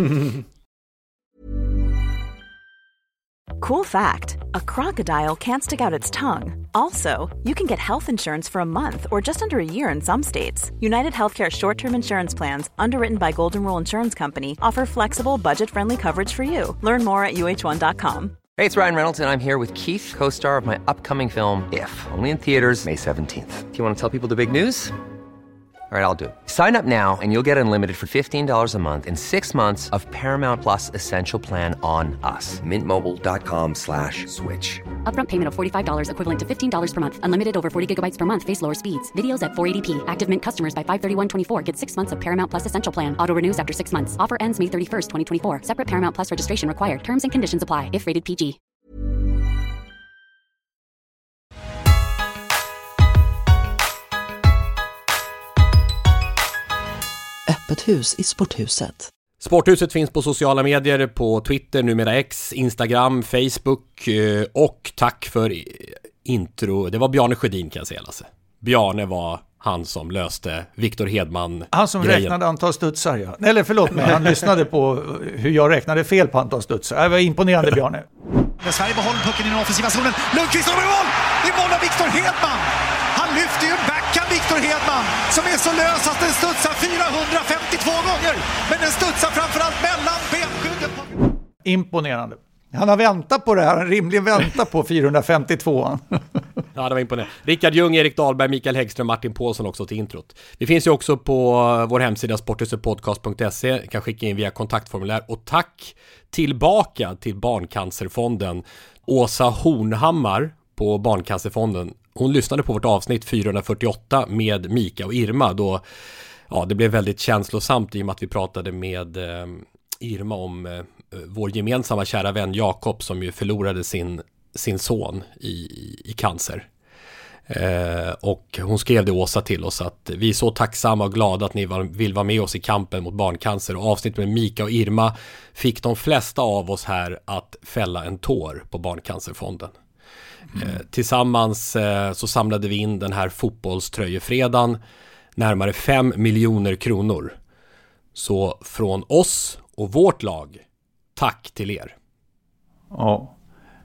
Cool fact, a crocodile can't stick out its tongue. Also, you can get health insurance for a month or just under a year in some states. United Healthcare short-term insurance plans, underwritten by Golden Rule Insurance Company, offer flexible, budget-friendly coverage for you. Learn more at U H one dot com. Hey, it's Ryan Reynolds, and I'm here with Keith, co-star of my upcoming film, If, only in theaters May seventeenth. Do you want to tell people the big news? All right, I'll do it. Sign up now and you'll get unlimited for fifteen dollars a month and six months of Paramount Plus Essential Plan on us. Mint Mobile dot com slash switch. Upfront payment of forty-five dollars equivalent to fifteen dollars per month. Unlimited over forty gigabytes per month. Face lower speeds. Videos at four eighty p. Active Mint customers by five thirty-one twenty-four get six months of Paramount Plus Essential Plan. Auto renews after six months. Offer ends May thirty-first, twenty twenty-four. Separate Paramount Plus registration required. Terms and conditions apply if rated P G. Öppet hus i Sporthuset. Sporthuset finns på sociala medier, på Twitter, numera X, Instagram, Facebook och tack för intro. Det var Bjarne Sjödin kan jag säga, Lasse. Bjarne var han som löste Viktor Hedman. Han som grejen. räknade antal studsar, ja. Eller förlåt mig, han lyssnade på hur jag räknade fel på antal studsar. Det var imponerande, Bjarne. Sverige behåller pucken i den offensiva zonen. Lundqvist har mål! Det är mål av Viktor Hedman! Han lyfter ju en backhand, Viktor Hedman, som är så lös att den studsar fyrahundrafemtiotvå gånger. Men den studsar framförallt mellan benskydden. Imponerande. Han har väntat på det här, han rimligen väntat på fyrahundrafemtiotvå. Ja, det var imponerande. Rickard Ljung, Erik Dahlberg, Mikael Häggström, Martin Paulsson också till introt. Vi finns ju också på vår hemsida sporthusepodcast punkt se. Kan skicka in via kontaktformulär. Och tack tillbaka till Barncancerfonden. Åsa Hornhammar på Barncancerfonden. Hon lyssnade på vårt avsnitt fyrahundrafyrtioåtta med Mika och Irma då ja, det blev väldigt känslosamt i och med att vi pratade med eh, Irma om eh, vår gemensamma kära vän Jakob som ju förlorade sin, sin son i, i cancer. Eh, och hon skrev det, Åsa, till oss att vi är så tacksamma och glada att ni var, vill vara med oss i kampen mot barncancer, och avsnitt med Mika och Irma fick de flesta av oss här att fälla en tår på Barncancerfonden. Mm. Eh, tillsammans eh, så samlade vi in den här fotbollströjefredagen närmare fem miljoner kronor. Så från oss och vårt lag, tack till er. Ja,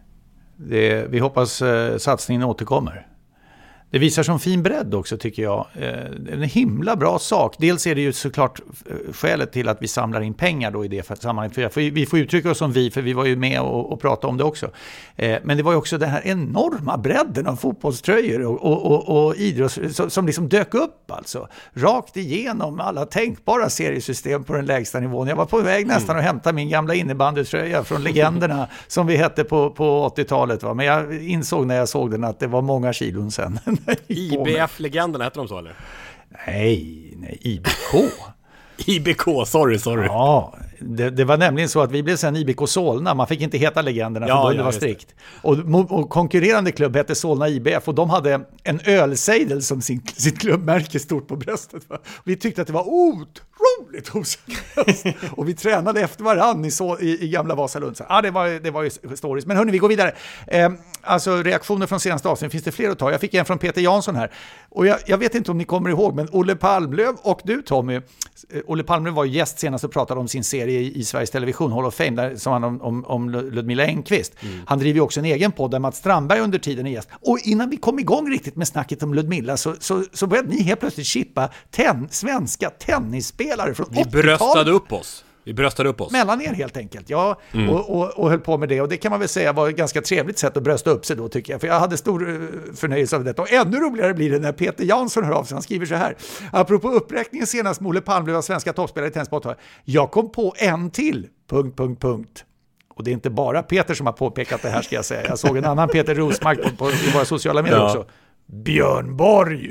det, vi hoppas eh, satsningen återkommer. Det visar som fin bredd också, tycker jag. Eh, en himla bra sak. Dels är det ju såklart skälet till att vi samlar in pengar då i det sammanhanget. För vi får uttrycka oss som vi, för vi var ju med och, och pratade om det också. Eh, men det var ju också den här enorma bredden av fotbollströjor och, och, och, och idrotts som, som liksom dök upp alltså. Rakt igenom alla tänkbara seriesystem på den lägsta nivån. Jag var på väg nästan mm. att hämta min gamla innebandytröja från legenderna som vi hette på, på åttiotalet. Va? Men jag insåg när jag såg den att det var många kilon sen. I B F-legenderna heter de så, eller? Nej, nej, I B K. I B K, sorry, sorry. Ja, det, det var nämligen så att vi blev sen I B K Solna. Man fick inte heta legenderna för ja, ja, det var strikt. Och, och konkurrerande klubb hette Solna I B F och de hade en ölsejdel som sin, sitt klubbmärke stort på bröstet. Va? Vi tyckte att det var otroligt oseriöst. Och vi tränade efter varann i, så, i, i gamla Vasalund. Så, ja, det var, det var ju stories. Men hörni, vi går vidare. Eh, alltså reaktioner från senaste avsnitt finns det fler att ta. Jag fick en från Peter Jansson här. Och jag, jag vet inte om ni kommer ihåg, men Olle Palmlöv och du, Tommy. Olle Palmlöv var gäst senast och pratade om sin serie i, i Sveriges Television, Hall of Fame, där, som handlar om, om, om Ludmilla Engqvist. Mm. Han driver ju också en egen podd där Mats Strandberg under tiden är gäst. Och innan vi kom igång riktigt med snacket om Ludmilla så, så, så började ni helt plötsligt chippa ten, svenska tennisspelare från åttiotalet. Vi bröstade upp oss. Vi bröstade upp oss. Mellan er helt enkelt, ja. Mm. Och, och, och höll på med det. Och det kan man väl säga var ett ganska trevligt sätt att brösta upp sig då, tycker jag. För jag hade stor förnöjelse av detta. Och ännu roligare blir det när Peter Jansson hör av sig. Han skriver så här. Apropå uppräkningen senast med Olle Palmlöv av svenska toppspelare i tennissport. Jag kom på en till. Punkt, punkt, punkt. Och det är inte bara Peter som har påpekat det här, ska jag säga. Jag såg en annan Peter Rosmark på, på, i våra sociala medier ja. också. Björn Borg.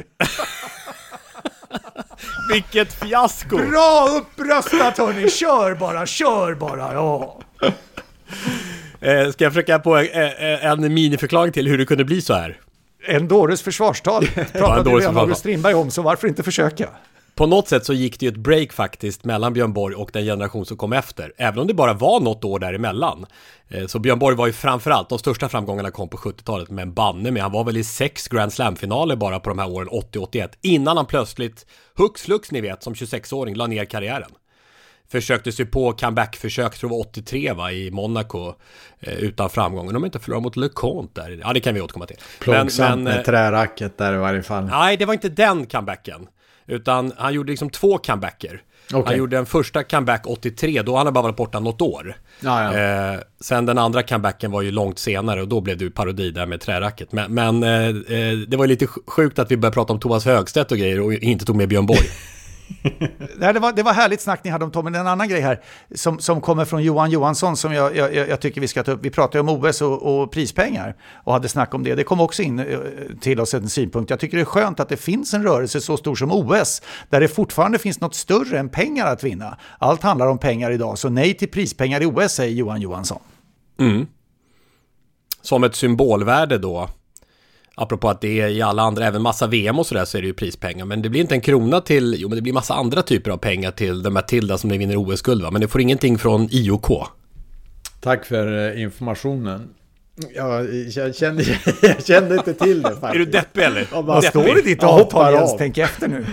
Vilket fiasko! Bra uppröstat, hörni! Kör bara, kör bara, ja! Eh, ska jag försöka på eh, en miniförklaring till hur det kunde bli så här? En dåres försvarstal pratade vi redan August Strindberg om, så varför inte försöka? På något sätt så gick det ju ett break faktiskt mellan Björn Borg och den generation som kom efter. Även om det bara var något år däremellan. Så Björn Borg var ju framförallt, de största framgångarna kom på sjuttiotalet med en banne med. Han var väl i sex Grand Slam-finaler bara på de här åren åttio åttioett. Innan han plötsligt, hux flux ni vet, som tjugosexåring la ner karriären. Försökte sig på comeback-försök, tror jag åttiotre va, i Monaco eh, utan framgång. De inte förlorat mot LeConte där. Ja, det kan vi återkomma till. Plågsamt men, men, med träracket där i varje fall. Nej, det var inte den comebacken. Utan han gjorde liksom två comebacker. Okay. Han gjorde en första comeback åttiotre, då han bara varit borta något år. Ja, ja. Eh, sen den andra comebacken var ju långt senare och då blev det ju parodi där med träracket. Men, men eh, det var ju lite sjukt att vi började prata om Thomas Högstedt och grejer och inte tog med Björn Borg. Nej, det, var, det var härligt snack ni hade om Tom, men en annan grej här som, som kommer från Johan Johansson som jag, jag, jag tycker vi ska ta upp. Vi pratade om O S och, och prispengar och hade snack om det. Det kom också in till oss en synpunkt. Jag tycker det är skönt att det finns en rörelse så stor som O S där det fortfarande finns något större än pengar att vinna. Allt handlar om pengar idag, så nej till prispengar i O S, säger Johan Johansson. Mm. Som ett symbolvärde då. Apropå att det är i alla andra, även massa V M och sådär, så är det ju prispengar. Men det blir inte en krona till, jo men det blir massa andra typer av pengar till de Matilda som vinner O S-guld va. Men det får ingenting från I O K. Tack för informationen. Ja, jag kände, jag kände inte till det faktiskt. Är du deppig eller? Vad står i ditt avtal Jens? Tänk efter nu.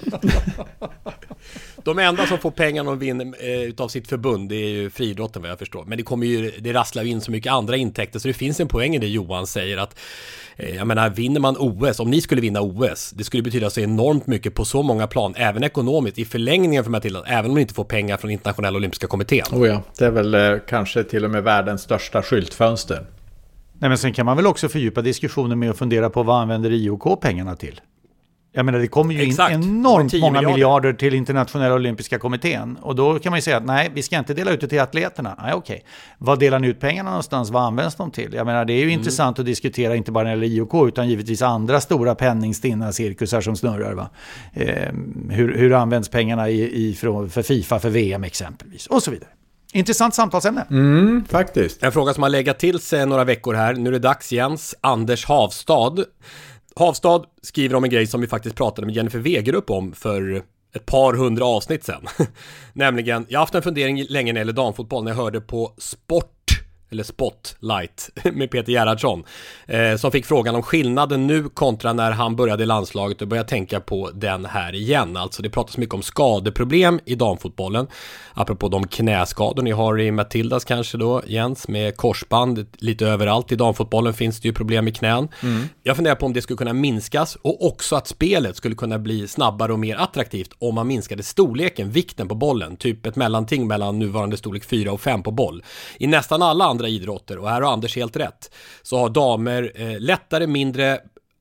De enda som får pengarna och vinner eh, utav sitt förbund, det är ju friidrotten vad jag förstår. Men det kommer ju, det rasslar in så mycket andra intäkter, så det finns en poäng i det Johan säger att eh, jag menar, vinner man O S, om ni skulle vinna O S, det skulle betyda så enormt mycket på så många plan, även ekonomiskt, i förlängningen för Matilda, även om ni inte får pengar från internationella olympiska kommittén. Oh ja, det är väl eh, kanske till och med världens största skyltfönster. Nej, men sen kan man väl också fördjupa diskussionen med att fundera på vad använder I O K pengarna till? Jag menar, det kommer ju Exakt. in enormt många miljarder. miljarder till internationella olympiska kommittén. Och då kan man ju säga att nej, vi ska inte dela ut det till atleterna. Nej, okej. Okay. Vad delar ni ut pengarna någonstans? Vad används de till? Jag menar, det är ju mm. intressant att diskutera inte bara när det gäller I O K utan givetvis andra stora penningstinna cirkusar som snurrar. Va? Eh, hur, hur används pengarna i, i för, för FIFA, för V M exempelvis? Och så vidare. Intressant samtalsämne. Mm, faktiskt. En fråga som har legat till sig några veckor här. Nu är det dags, Jens. Anders Havstad. Havstad skriver om en grej som vi faktiskt pratade med Jennifer Wegerup om för ett par hundra avsnitt sedan. Nämligen, jag har haft en fundering länge när det gäller damfotboll när jag hörde på Sport eller Spotlight med Peter Gerhardsson eh, som fick frågan om skillnaden nu kontra när han började i landslaget och började tänka på den här igen. Alltså det pratas mycket om skadeproblem i damfotbollen. Apropå de knäskador ni har i Matildas kanske då, Jens, med korsband lite överallt. I damfotbollen finns det ju problem i knän. Mm. Jag funderar på om det skulle kunna minskas och också att spelet skulle kunna bli snabbare och mer attraktivt om man minskade storleken, vikten på bollen. Typ ett mellanting mellan nuvarande storlek fyra och fem på boll. I nästan alla andra idrotter, och här har Anders helt rätt, så har damer eh, lättare, mindre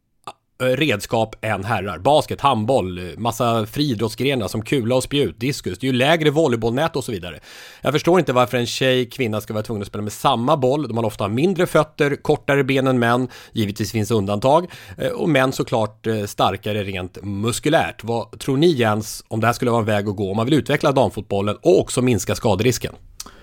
redskap än herrar. Basket, handboll, massa friidrottsgrenar som kula och spjut, diskus. Det är ju lägre volleybollnät och så vidare. Jag förstår inte varför en tjej, kvinna ska vara tvungen att spela med samma boll. De har ofta mindre fötter, kortare ben än män. Givetvis finns undantag. Och män såklart starkare rent muskulärt. Vad tror ni, Jens, om det här skulle vara en väg att gå om man vill utveckla damfotbollen och också minska skaderisken?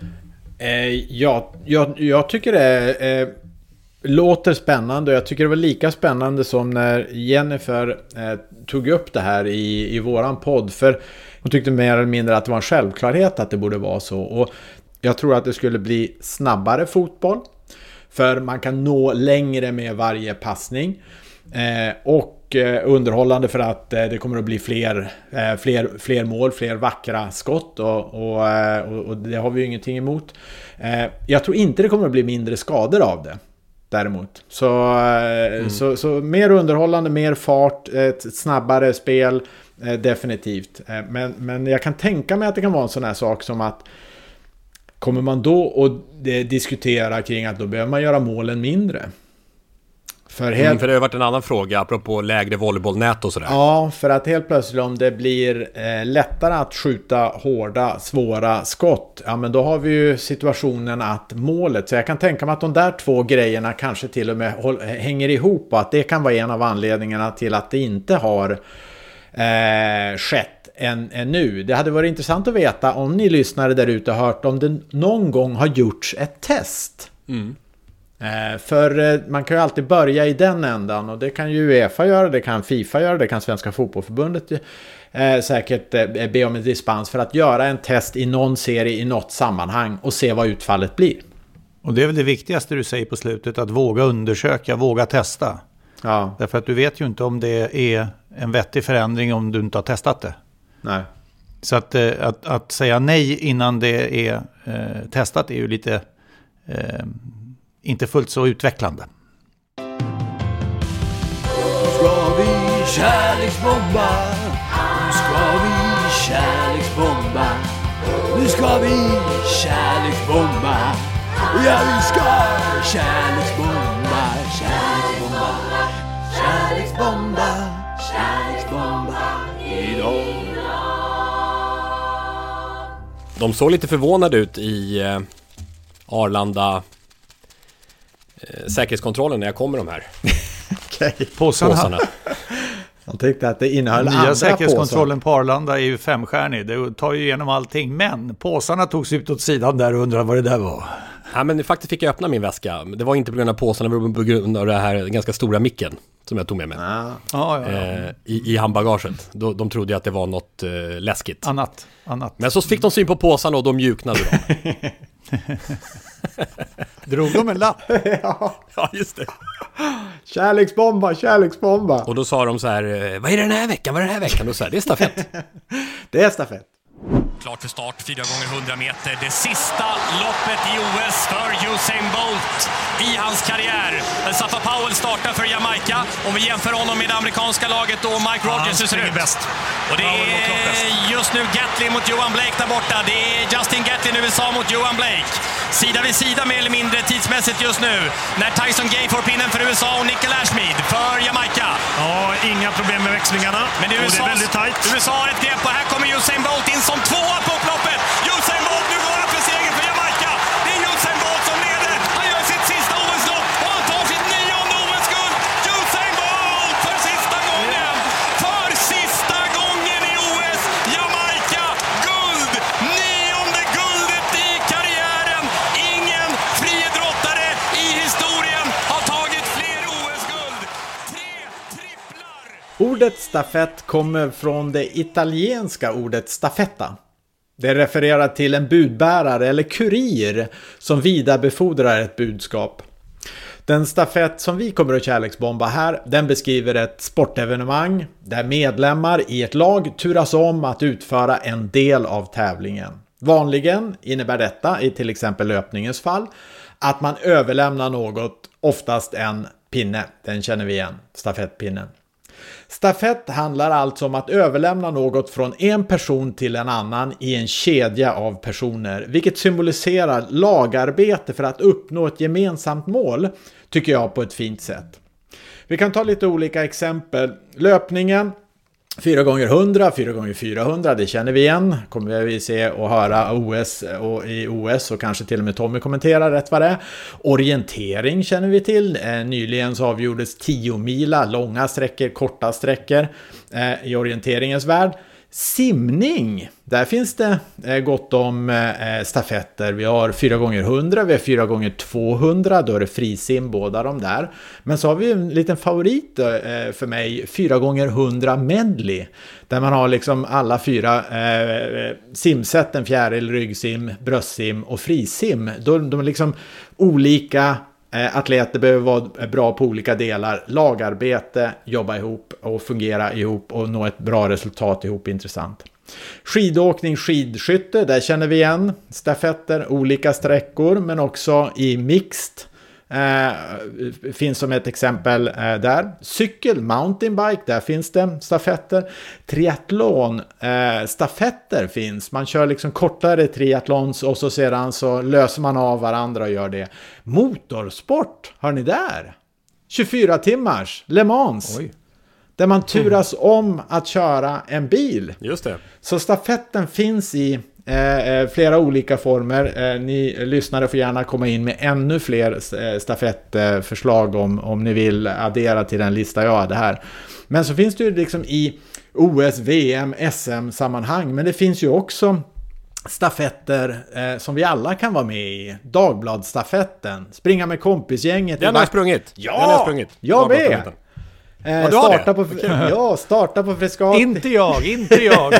Eh, ja, jag, jag tycker det eh, låter spännande. Jag tycker det var lika spännande som när Jennifer eh, tog upp det här i, i våran podd. För hon tyckte mer eller mindre att det var en självklarhet att det borde vara så. Och jag tror att det skulle bli snabbare fotboll. För man kan nå längre med varje passning. Eh, och eh, underhållande för att eh, det kommer att bli fler, eh, fler, fler mål, fler vackra skott. Och, och, eh, och det har vi ju ingenting emot. Eh, jag tror inte det kommer att bli mindre skador av det. Däremot. Så, mm. så, så mer underhållande, mer fart, ett snabbare spel, eh, definitivt. Eh, men, men jag kan tänka mig att det kan vara en sån här sak som att kommer man då att eh, diskutera kring att då behöver man göra målen mindre. För, helt... mm, för det har varit en annan fråga apropå lägre volleybollnät och sådär. Ja, för att helt plötsligt om det blir eh, lättare att skjuta hårda, svåra skott, ja men då har vi ju situationen att målet, så jag kan tänka mig att de där två grejerna kanske till och med håll, hänger ihop och att det kan vara en av anledningarna till att det inte har eh, skett än, än nu. Det hade varit intressant att veta om ni lyssnare där ute har hört om det någon gång har gjorts ett test. Mm. För man kan ju alltid börja i den ändan och det kan ju UEFA göra, det kan FIFA göra, det kan Svenska fotbollförbundet eh, säkert eh, be om en dispens för att göra en test i någon serie i något sammanhang och se vad utfallet blir. Och det är väl det viktigaste du säger på slutet, att våga undersöka, våga testa. Ja. Därför att du vet ju inte om det är en vettig förändring om du inte har testat det. Nej. Så att, att, att säga nej innan det är eh, testat är ju lite... Eh, inte fullt så utvecklande. Nu ska vi kärleksbomba. Nu ska vi kärleksbomba. Nu ska vi kärleksbomba. Ja, vi ska kärleksbomba. Kärleksbomba. Kärleksbomba. Kärleksbomba. Idag. De såg lite förvånade ut i eh, Arlanda säkerhetskontrollen när jag kommer de här. Okej. Påsarna. Påsarna. Jag tyckte att det innehöll nya andra säkerhetskontrollen påsar. På Arlanda är ju femstjärnig. Det tar ju igenom allting. Men påsarna togs ut åt sidan där och undrar vad det där var. Ja, men faktiskt fick jag öppna min väska. Det var inte på grund av påsarna, det var på grund av det här ganska stora micken som jag tog med mig. Ja. Ja, ja, ja. Eh, i, i handbagaget. Då, de trodde att det var något eh, läskigt. Annat, annat. Men så fick de syn på påsarna och de mjuknade då. Drog de en lapp? Ja. Ja, just det. Kärleksbomba, kärleksbomba. Och då sa de så här, vad är det den här veckan, vad är det den här veckan? Och så här, det är stafett. Det är stafett. Klart för start, fyra gånger hundra meter. Det sista loppet i O S för Usain Bolt i hans karriär. Safa Powell startar för Jamaica. Om vi jämför honom med det amerikanska laget då Mike Rogers ja, ser ut. Bäst. Och det är just nu Gatlin mot Johan Blake där borta. Det är Justin Gatlin U S A mot Johan Blake. Sida vid sida mer eller mindre tidsmässigt just nu. När Tyson Gay får pinnen för U S A och Nickel Ashmead för Jamaica. Ja, inga problem med växlingarna. Men det är, U S A, det är väldigt tajt. U S A har ett grepp och här kommer Usain Bolt in som tvåa på upploppet. Usain Bolt, nu går han för seger för Jamaica. Det är Usain Bolt som leder. Han gör sitt sista O S-lopp och han tar sitt nionde O S-guld. Usain Bolt för sista gången. För sista gången i O S. Jamaica, guld. Nionde guldet i karriären. Ingen friidrottare i historien har tagit fler O S-guld. Ordet stafett kommer från det italienska ordet staffetta. Det refererar till en budbärare eller kurir som vidarebefordrar ett budskap. Den stafett som vi kommer att kärleksbomba här, den beskriver ett sportevenemang där medlemmar i ett lag turas om att utföra en del av tävlingen. Vanligen innebär detta, i till exempel löpningens fall, att man överlämnar något, oftast en pinne. Den känner vi igen, stafettpinnen. Stafett handlar alltså om att överlämna något från en person till en annan i en kedja av personer, vilket symboliserar lagarbete för att uppnå ett gemensamt mål, tycker jag på ett fint sätt. Vi kan ta lite olika exempel. Löpningen, fyra gånger hundra, fyra gånger fyrahundra, det känner vi igen. Kommer vi se och höra O S och i O S och kanske till och med Tommy kommenterar rätt vad det är. Orientering känner vi till. Eh, nyligen så avgjordes tio mila, långa sträckor, korta sträckor eh, i orienteringens värld. Simning, där finns det eh, gott om eh, stafetter. Vi har fyra gånger hundra, vi har fyra gånger tvåhundra, då är det frisim båda de där. Men så har vi en liten favorit eh, för mig, fyra gånger hundra medley. Där man har liksom alla fyra eh, simsätten, fjäril, ryggsim, bröstsim och frisim. De, de är liksom olika atleter behöver vara bra på olika delar. Lagarbete, jobba ihop och fungera ihop och nå ett bra resultat ihop, intressant. Skidåkning, skidskytte, där känner vi igen stafetter, olika sträckor, men också i mixed. Eh, finns som ett exempel eh, där. Cykel, mountainbike, där finns det stafetter. Triathlon, eh, stafetter finns. Man kör liksom kortare triathlons och så sedan så löser man av varandra och gör det. Motorsport, har ni där? tjugofyra timmars, Le Mans. Oj. Där man turas mm. om att köra en bil. Just det. Så stafetten finns i Eh, flera olika former. Eh, ni lyssnare får gärna komma in med ännu fler eh, stafettförslag om, om ni vill addera till den lista jag hade här. Men så finns det ju liksom i O S, V M, S M-sammanhang. Men det finns ju också stafetter eh, som vi alla kan vara med i. Dagbladsstafetten. Springa med kompisgänget. Den har jag sprungit. Ja, den har jag sprungit. Jag med. Eh, ja, starta, på, ja, starta på Frescati. Inte jag, inte jag.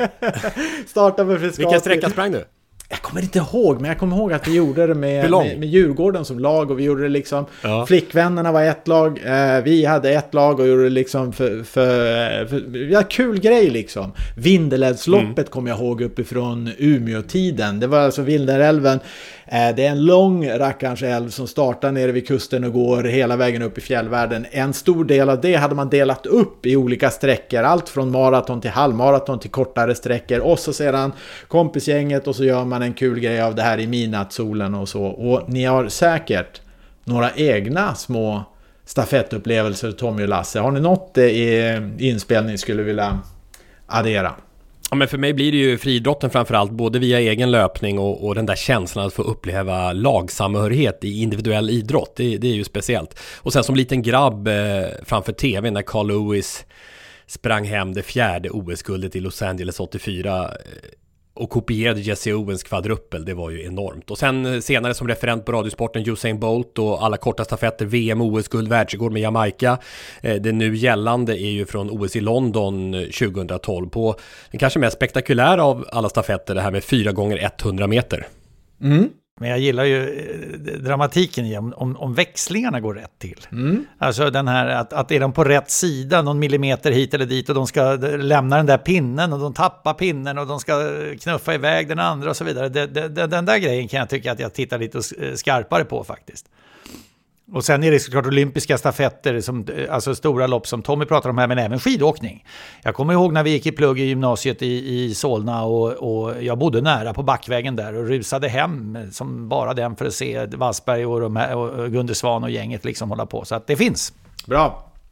Starta på Frescati. Vilka sträcka sprang du? Jag kommer inte ihåg, men jag kommer ihåg att vi gjorde det med, med, med Djurgården som lag. Och vi gjorde det liksom, ja. Flickvännerna var ett lag, eh, vi hade ett lag och gjorde det liksom för, för, för ja, kul grej liksom. Vindelälvsloppet mm. kommer jag ihåg uppifrån Umeå-tiden. Det var alltså Vindelälven. Eh, det är en lång rackarns älv som startar nere vid kusten och går hela vägen upp i fjällvärlden. En stor del av det hade man delat upp i olika sträckor. Allt från maraton till halvmaraton till kortare sträckor. Och så sedan kompisgänget och så gör man en kul grej av det här i midnattssolen och så. Och ni har säkert några egna små stafettupplevelser, Tommy och Lasse. Har ni något i inspelning skulle vilja addera? Ja, men för mig blir det ju friidrotten framförallt, både via egen löpning och, och den där känslan att få uppleva lagsamhörighet i individuell idrott. Det, det är ju speciellt. Och sen som liten grabb eh, framför tv när Carl Lewis sprang hem det fjärde O S-guldet i Los Angeles åttiofyra eh, och kopierade Jesse Owens kvadruppel, det var ju enormt. Och sen senare som referent på Radiosporten Usain Bolt och alla korta stafetter, V M, O S-guld, världsrekord med Jamaica. Det nu gällande är ju från O S i London tjugohundratolv på den kanske mest spektakulära av alla stafetter, det här med fyra gånger hundra meter. Mm. Men jag gillar ju dramatiken i om, om, om växlingarna går rätt till. Mm. Alltså den här att, att är de på rätt sida någon millimeter hit eller dit och de ska lämna den där pinnen och de tappar pinnen och de ska knuffa iväg den andra och så vidare. Det, det, den där grejen kan jag tycka att jag tittar lite skarpare på faktiskt. Och sen är det såklart olympiska stafetter, som, alltså stora lopp som Tommy pratar om här, men även skidåkning. Jag kommer ihåg när vi gick i plugg i gymnasiet i, i Solna och, och jag bodde nära på backvägen där och rusade hem som bara den för att se Wassberg och, de här, och Gunde Svan och gänget liksom hålla på. Så att det finns. Bra.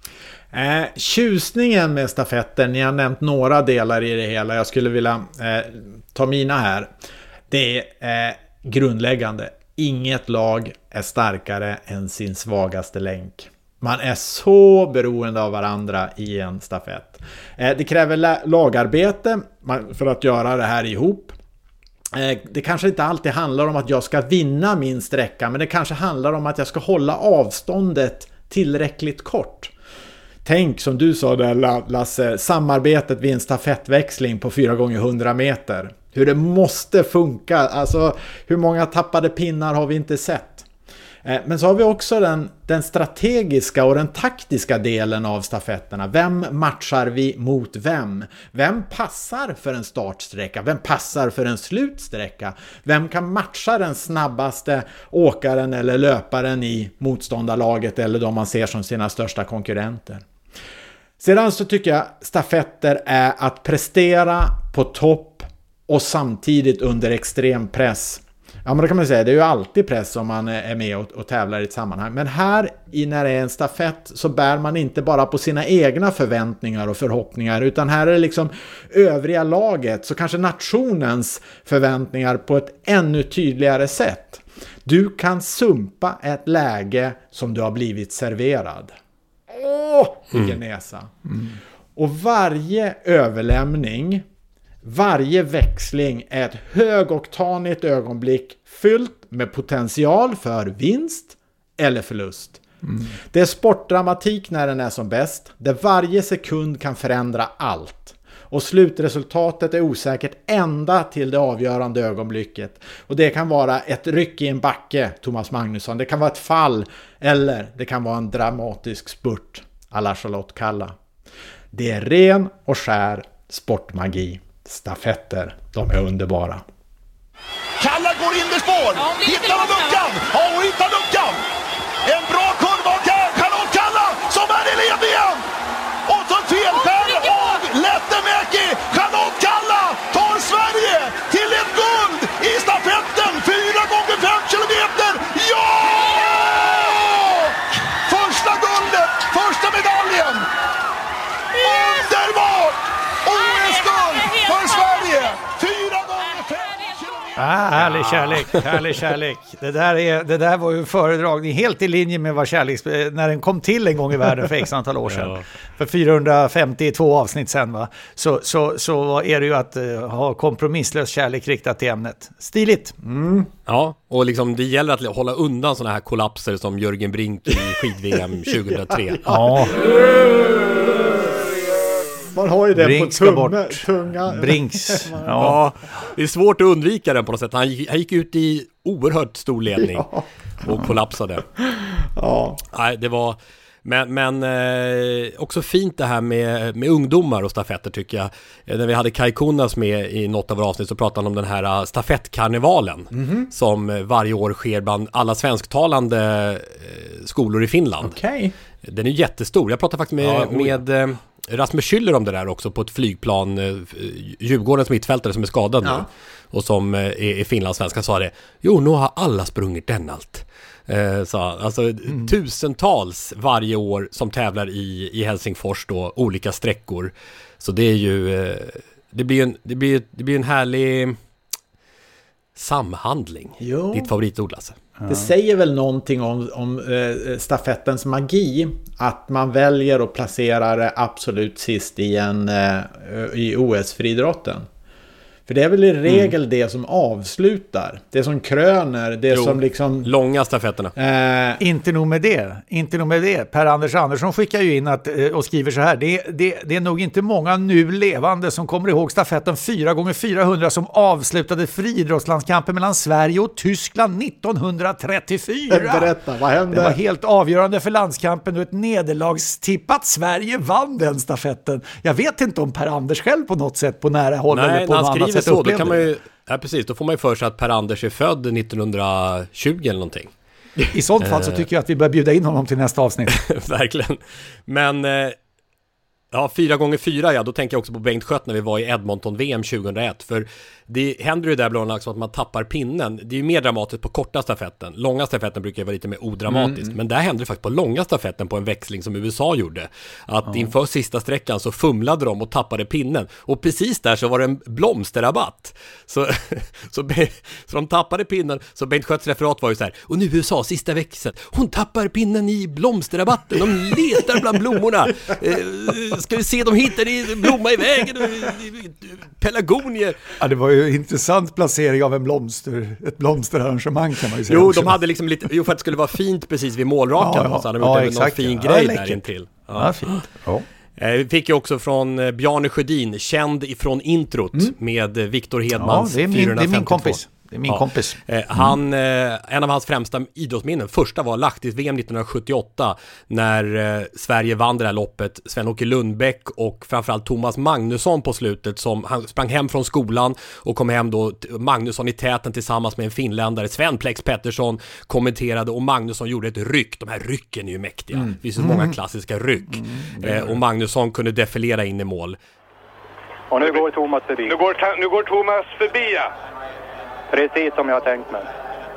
Eh, tjusningen med stafetten, ni har nämnt några delar i det hela. Jag skulle vilja eh, ta mina här. Det är eh, grundläggande. Inget lag är starkare än sin svagaste länk. Man är så beroende av varandra i en stafett. Eh, det kräver la- lagarbete för att göra det här ihop. Eh, det kanske inte alltid handlar om att jag ska vinna min sträcka, men det kanske handlar om att jag ska hålla avståndet tillräckligt kort. Tänk som du sa där, Lasse, samarbetet vid en stafettväxling på fyra gånger hundra meter. Hur det måste funka, alltså hur många tappade pinnar har vi inte sett. Men så har vi också den, den strategiska och den taktiska delen av stafetterna. Vem matchar vi mot vem? Vem passar för en startsträcka? Vem passar för en slutsträcka? Vem kan matcha den snabbaste åkaren eller löparen i motståndarlaget eller de man ser som sina största konkurrenter? Sedan så tycker jag stafetter är att prestera på topp och samtidigt under extrem press. Ja, men då kan man säga, det är ju alltid press om man är med och, och tävlar i ett sammanhang. Men här i när det är en stafett så bär man inte bara på sina egna förväntningar och förhoppningar, utan här är det liksom övriga laget, så kanske nationens förväntningar på ett ännu tydligare sätt. Du kan sumpa ett läge som du har blivit serverad. Åh, vilken mm. näsa. Mm. Och varje överlämning, varje växling är ett högoktanigt ögonblick fyllt med potential för vinst eller förlust. Mm. Det är sportdramatik när den är som bäst, där varje sekund kan förändra allt. Och slutresultatet är osäkert ända till det avgörande ögonblicket. Och det kan vara ett ryck i en backe, Thomas Magnusson. Det kan vara ett fall, eller det kan vara en dramatisk spurt à la Charlotte Kalla. Det är ren och skär sportmagi. Stafetter, de är underbara. Kalla går in med spår. Hittar han luckan? Ja, hon hittar luckan. En bra kurva och Charlotte Kalla som är i ledningen. Och så felskär av Lättemäki. Charlotte Kalla tar Sverige till ett guld i stafetten. Fyra gånger fem kilometer. Ja! Första guldet, första medaljen. Underbart! O S-guld för Sverige. Fyra gånger fem kilometer. Ah, härlig kärlek, härlig kärlek. Det där, är, det där var ju en föredragning helt i linje med vad kärlek, när den kom till en gång i världen för x antal år sedan. Ja. För fyrahundrafemtiotvå avsnitt sen, va? Så, så, så är det ju att uh, ha kompromisslös kärlek riktat till ämnet. Stiligt. Mm. Ja, och liksom det gäller att hålla undan såna här kollapser som Jörgen Brink i skid-V M tjugohundratre. Ja. Man har ju det Brinks på tumme, bort. tunga. Brinks. Ja. Ja, det är svårt att undvika den på något sätt. Han gick, han gick ut i oerhört stor ledning ja. och kollapsade. Ja. Nej, det var... Men, men eh, också fint det här med, med ungdomar och stafetter tycker jag. När vi hade Kai Kunas med i något av våra avsnitt så pratade han om den här stafettkarnevalen mm-hmm. som varje år sker bland alla svensktalande eh, skolor i Finland. Okay. Den är jättestor. Jag pratade faktiskt med, ja, med eh, Rasmus Schüller om det där också på ett flygplan. Eh, Djurgårdens mittfältare som är skadad ja. nu och som eh, är, är finlandssvenska sa det. Jo, nu har alla sprungit den allt. Eh, så, alltså mm. tusentals varje år som tävlar i, i Helsingfors då, olika sträckor. Så det är ju eh, det blir en, det blir, det blir en härlig samhandling. Jo. Ditt favoritord, Lasse. Ja. Det säger väl någonting om, om eh, stafettens magi att man väljer att placera det absolut sist i, en, eh, i O S-friidrotten. För det är väl i regel mm. det som avslutar. Det som kröner. Det jo, som liksom... långa stafetterna. Eh... Inte nog med det. Inte nog med det. Per Anders Andersson skickar ju in att, och skriver så här. Det, det, det är nog inte många nu levande som kommer ihåg stafetten fyra gånger fyrahundra som avslutade friidrottslandskampen mellan Sverige och Tyskland nittonhundratrettiofyra. Berätta, vad hände? Det var helt avgörande för landskampen och ett nederlagstippat Sverige vann den stafetten. Jag vet inte om Per Anders själv på något sätt på nära håll Nej, eller på något annat sätt. Så, då kan man ju, ja, precis, då får man ju för sig att Per Anders är född nittonhundratjugo eller någonting. I sånt fall så tycker jag att vi bör bjuda in honom till nästa avsnitt. Verkligen. Men eh, Ja, fyra gånger fyra, ja. Då tänker jag också på Bengt Schött när vi var i Edmonton-V M tjugohundraett. För det händer ju där bland annat att man tappar pinnen. Det är ju mer dramatiskt på korta stafetten. Långa stafetten brukar vara lite mer odramatiskt. Mm. Men där hände det faktiskt på långa stafetten på en växling som U S A gjorde. Att ja. inför sista sträckan så fumlade de och tappade pinnen. Och precis där så var det en blomsterrabatt. Så, så, så de tappade pinnen. Så Bengt Schötts referat var ju så här: och nu U S A, sista växeln. Hon tappar pinnen i blomsterrabatten. De letar bland blommorna. Eh, ska vi se, de hittar i blomma i vägen. Pelargonier. Ja, det var ju en intressant placering av en blomster, ett blomsterarrangemang kan man ju säga. Jo, också. de hade liksom lite, jo, för att det skulle vara fint precis vid målrakan. Ja, ja. Så hade de Ja, gjort någon fin ja, grej läckert. där intill. Ja, ja fint. Ja. Vi fick ju också från Bjarne Sjödin, känd ifrån introt mm. med Viktor Hedmans ja, det är min, fyrahundrafemtiotvå. Det är min kompis. Det är min ja. kompis. Mm. Han, en av hans främsta idrottsminnen, första var Lahtis-V M nittonhundrasjuttioåtta när Sverige vann det här loppet. Sven-Åke Lundbäck och framförallt Thomas Magnusson på slutet, som han sprang hem från skolan och kom hem då, Magnusson i täten tillsammans med en finländare, Sven Plex Pettersson, kommenterade och Magnusson gjorde ett ryck. De här rycken är ju mäktiga. Mm. Det finns så många klassiska ryck. Mm. Eh, och Magnusson kunde defilera in i mål. Och nu går Thomas förbi. Nu går, nu går Thomas förbi, ja. Precis som jag har tänkt mig.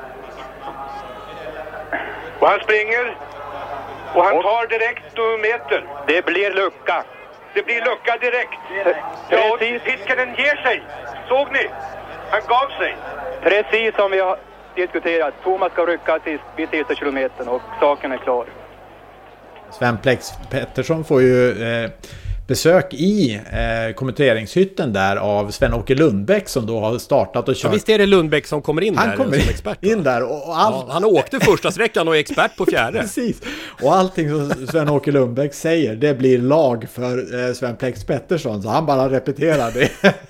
Och han springer. Och han tar direkt och meter. Det blir lucka. Det blir lucka direkt. Ja, Pitkanen ger sig. Såg ni? Han gav sig. Precis som vi har diskuterat. Thomas ska rycka sist, vid sista kilometern och saken är klar. Sven Plex Pettersson får ju eh, besök i eh, kommenteringshytten där av Sven-Åke Lundbäck som då har startat och kört. Ja, visst är det Lundbäck som kommer in han där kommer som expert? in där och, och all... ja, han åkte första sträckan och är expert på fjärde. Precis. Och allting som Sven-Åke Lundbäck säger, det blir lag för eh, Sven Plex Pettersson, så han bara repeterar det.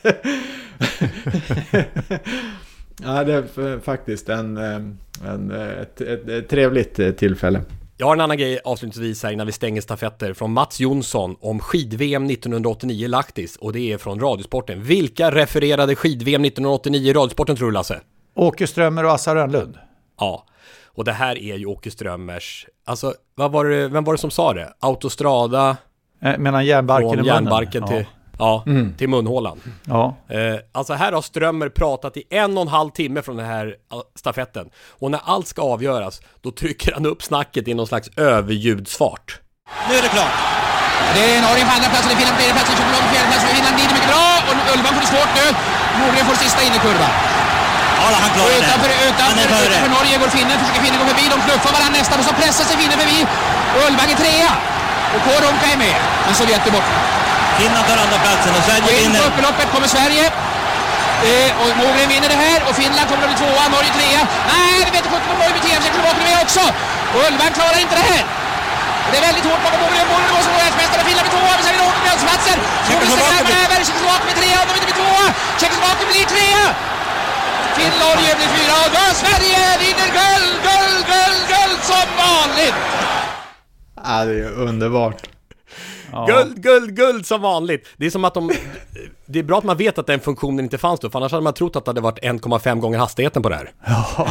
Ja, det är faktiskt en, en, ett, ett, ett trevligt tillfälle. Jag har en annan grej avslutningsvis här innan vi stänger stafetter från Mats Jonsson om skid-V M nittonhundraåttionio i Lahtis, och det är från Radiosporten. Vilka refererade skid-V M nittonhundraåttionio i Radiosporten tror du, Lasse? Åke Strömmer och Assa Rönnlund. Ja, och det här är ju Åke Strömmers, alltså vad var det, vem var det som sa det? Autostrada eh, mellan järnbarken och järnbarken till, ja, mm. till munhålan. Ja. Eh, alltså här har Strömmer pratat i en och en halv timme från den här stafetten. Och när allt ska avgöras, då trycker han upp snacket i någon slags överljudsfart. Nu är det klart. Det är Norge på andra platsen, det är Finland på tredje platsen, Tjeckoslovakien på fjärde platsen, Finland glider mycket bra och Ulvan får det svårt nu. Norge får sista in i kurvan. Ja, han klarar det. Utanför, utanför, utanför Norge går Finnen, försöker Finnen gå förbi, de knuffar varandra nästan och så pressar sig Finnen förbi. Ulvan är trea och Koronka är med, men Sovjet är borta. Finland tar andra platsen och Sverige och vinner. Och in på upploppet kommer Sverige. Eh, och Mogren vinner det här och Finland kommer att bli tvåa, Norge trea. Nej, vi vet inte sjutton om Norge blir trea, Tjeckoslovakien är med också. Och Ulvan klarar inte det här. Det är väldigt hårt bakom Mogren, Mogren går som världsmästare, Finland blir tvåa, vi säger Norge på mjölsplatsen. Tjeckoslovakien blir över, Tjeckoslovakien blir trea, de inte blir tvåa. Tjeckoslovakien blir trea. Finland, Norge blir fyra och då Sverige vinner guld, guld, guld, guld som vanligt. Ja, det är underbart. Ja. Guld, guld, guld som vanligt. Det är som att de... Det är bra att man vet att den funktionen inte fanns då, för annars hade man trott att det hade varit en komma fem gånger hastigheten på det här. Ja.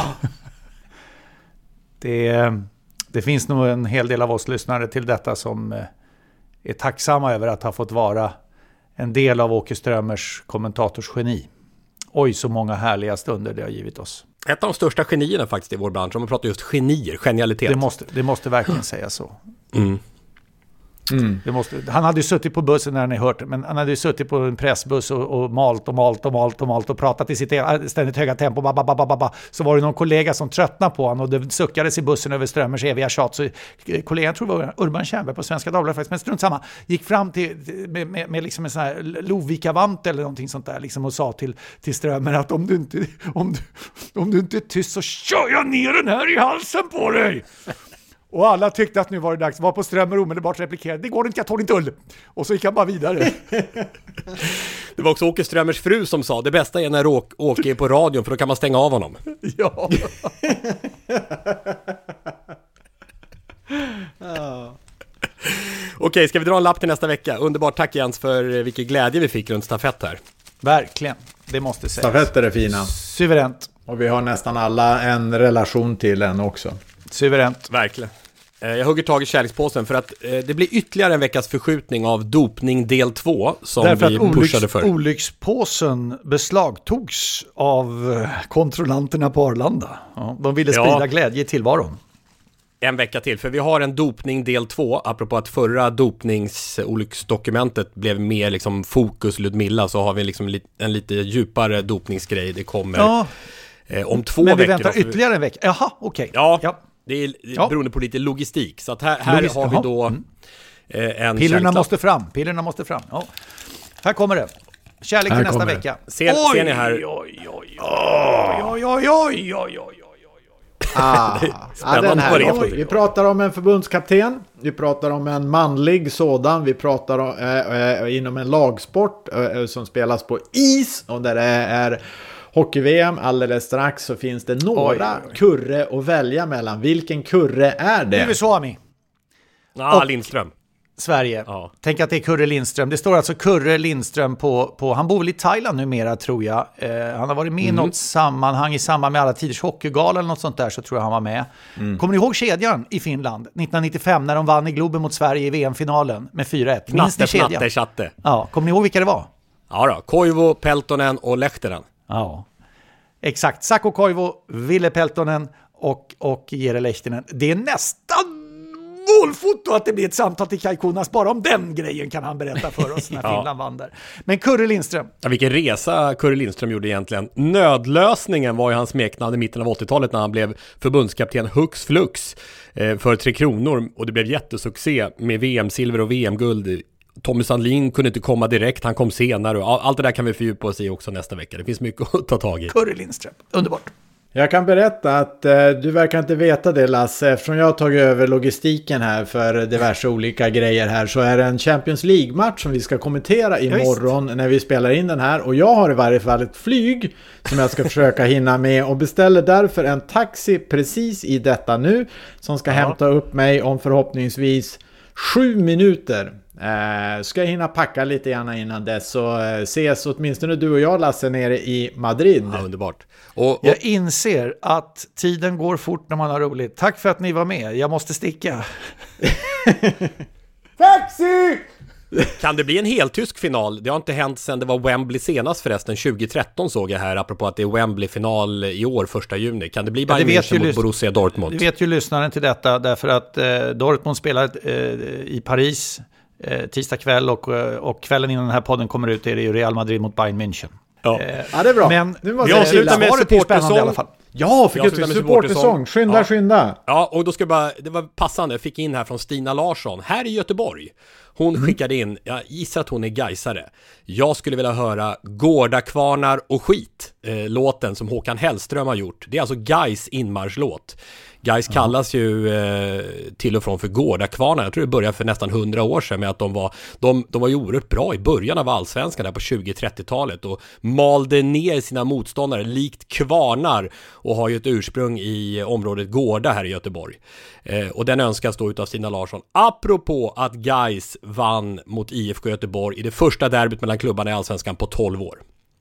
Det, det finns nog en hel del av oss lyssnare till detta som är tacksamma över att ha fått vara en del av Åke Strömmers kommentatorsgeni. Oj, så många härliga stunder det har givit oss. Ett av de största genierna faktiskt i vår bransch, om man pratar just genier, genialitet. Det måste, det måste verkligen säga så. Mm. Mm. Det måste, han hade ju suttit på bussen när ni hört det, men han hade ju suttit på en pressbuss och, och malt och malt och malt och malt och pratat i sitt ständigt höga tempo, ba, ba, ba, ba, ba. Så var det någon kollega som tröttnade på honom och det suckades i bussen över Strömmers eviga tjat, så kollegan, tror det var Urban Kärnberg på Svenska Dagbladet faktiskt, men strunt samma, gick fram till med, med, med liksom en sån här Lovika-vant eller någonting sånt där liksom, och sa till, till Strömmer att om du, inte, om, du, om du inte är tyst så kör jag ner den här i halsen på dig. Och alla tyckte att nu var det dags. Var på Strömmer omedelbart replikerade. Det går inte, jag tål inte ull. Och så gick han bara vidare. Det var också Åke Strömmers fru som sa, det bästa är när Åke, Åke är på radion, för då kan man stänga av honom. Ja. Ja. Okej, ska vi dra en lapp till nästa vecka? Underbart, tack Jens för vilken glädje vi fick runt stafett här. Verkligen, det måste sägas. Stafetter är fina. Suveränt. Och vi har nästan alla en relation till en också. Suveränt. Verkligen. Jag hugger tag i kärlekspåsen för att eh, det blir ytterligare en veckas förskjutning av dopning del två som Därför vi att pushade olycks, för. Olyckspåsen beslagtogs av kontrollanterna på Arlanda. Ja, de ville sprida Ja. glädje i tillvaron. En vecka till, för vi har en dopning del två, apropå att förra dopningsolycksdokumentet blev mer liksom fokus Ludmilla, så har vi liksom li- en lite djupare dopningsgrej. Det kommer Ja. eh, om två Men vi veckor. väntar då, för- ytterligare en vecka. Jaha, okej. Ja, Ja. det är Ja. beroende på lite logistik. Så att här, här Logis- har vi jaha. då Mm. eh, en Pillerna kärlekslapp. måste fram. Pillerna måste fram. Ja. Här kommer det. Kärlek Här till nästa kommer det. vecka. Ser- oj, ser ni här? Oj, oj, oj, oj, oj, oj, oj, oj. Ah, ja, Spännande den vad här. det är för Oj, någonting. vi pratar om en förbundskapten. Vi pratar om en manlig sådan. Vi pratar om, eh, eh, inom en lagsport eh, som spelas på is. Och där det är hockey-V M alldeles strax, så finns det några Oj, oj, oj. kurre att välja mellan. Vilken kurre är det? U S A, Ami. Ah, Och- Lindström. Sverige. Ja. Tänk att det är Kurre Lindström. Det står alltså Kurre Lindström på, på han bor väl i Thailand numera, tror jag. Eh, han har varit med Mm. i något sammanhang i samband med alla tiders hockeygala eller något sånt där, så tror jag han var med. Mm. Kommer ni ihåg kedjan i Finland nittonhundranittiofem när de vann i Globen mot Sverige i V M-finalen med fyra ett? Minns ni Knatte, kedjan? knatte, chatte. Ja, kommer ni ihåg vilka det var? Ja då, Koivu, Peltonen och Lehtinen. Ja, exakt. Sakko Koivu, Ville Peltonen och, och Jere Lehtinen. Det är nästan målfoto att det blir ett samtal till Kai Kunas. Bara om den grejen kan han berätta för oss när Ja. Finland vann där. Men Kurre Lindström. Ja, vilken resa Kurre Lindström gjorde egentligen. Nödlösningen var ju hans smeknamn i mitten av åttiotalet när han blev förbundskapten hux flux eh, för Tre Kronor. Och det blev jättesuccé med V M-silver och V M-guld. Tommy Sandlin kunde inte komma direkt, han kom senare. Och allt det där kan vi fördjupa oss i också nästa vecka. Det finns mycket att ta tag i. Kurre Lindström. Underbart. Jag kan berätta att eh, du verkar inte veta det, Lasse. Eftersom jag har tagit över logistiken här för diverse olika grejer här, så är det en Champions League-match som vi ska kommentera imorgon när vi spelar in den här. Och jag har i varje fall ett flyg som jag ska försöka hinna med och beställer därför en taxi precis i detta nu som ska Ja. hämta upp mig om förhoppningsvis sju minuter. Eh, ska jag hinna packa lite grann innan dess, så eh, ses åtminstone du och jag, Lasse, nere i Madrid. Ja, underbart. Och, och, Jag inser att tiden går fort när man har roligt. Tack för att ni var med. Jag måste sticka. Taxi! kan det bli en heltysk final? Det har inte hänt sedan det var Wembley senast förresten. tjugo tretton såg jag här, apropå att det är Wembley-final i år, första juni. Kan det bli Bayern Ja, München mot Borussia Dortmund? Det vet ju lyssnaren till detta, därför att eh, Dortmund spelar eh, i Paris eh, tisdag kväll och, eh, och kvällen innan den här podden kommer ut är det ju Real Madrid mot Bayern München. Ja, eh, ja det är bra. Men nu måste jag jag avslutar med svaret är spännande i alla supportersång. fall. Ja, fick Jag ett avslutar med supportersång. Skynda, Ja. skynda. Ja, och då ska jag bara, det var passande, jag fick in här från Stina Larsson, här i Göteborg. Hon Mm. skickade in, jag gissar att hon är gaisare. Jag skulle vilja höra Gårdakvarnar och skit, eh, låten som Håkan Hellström har gjort. Det är alltså Gais inmarschlåt. Gais Ja. kallas ju eh, till och från för Gårdakvarnar. Jag tror det började för nästan hundra år sedan med att de var, de, de var ju oerhört bra i början av allsvenskan där på tjugo-trettiotalet och malde ner sina motståndare likt kvarnar och har ju ett ursprung i området Gårda här i Göteborg. Eh, och den önskas då utav Stina Larsson. Apropå att Gais vann mot I F K Göteborg i det första derbyt mellan klubbarna i allsvenskan på tolv år.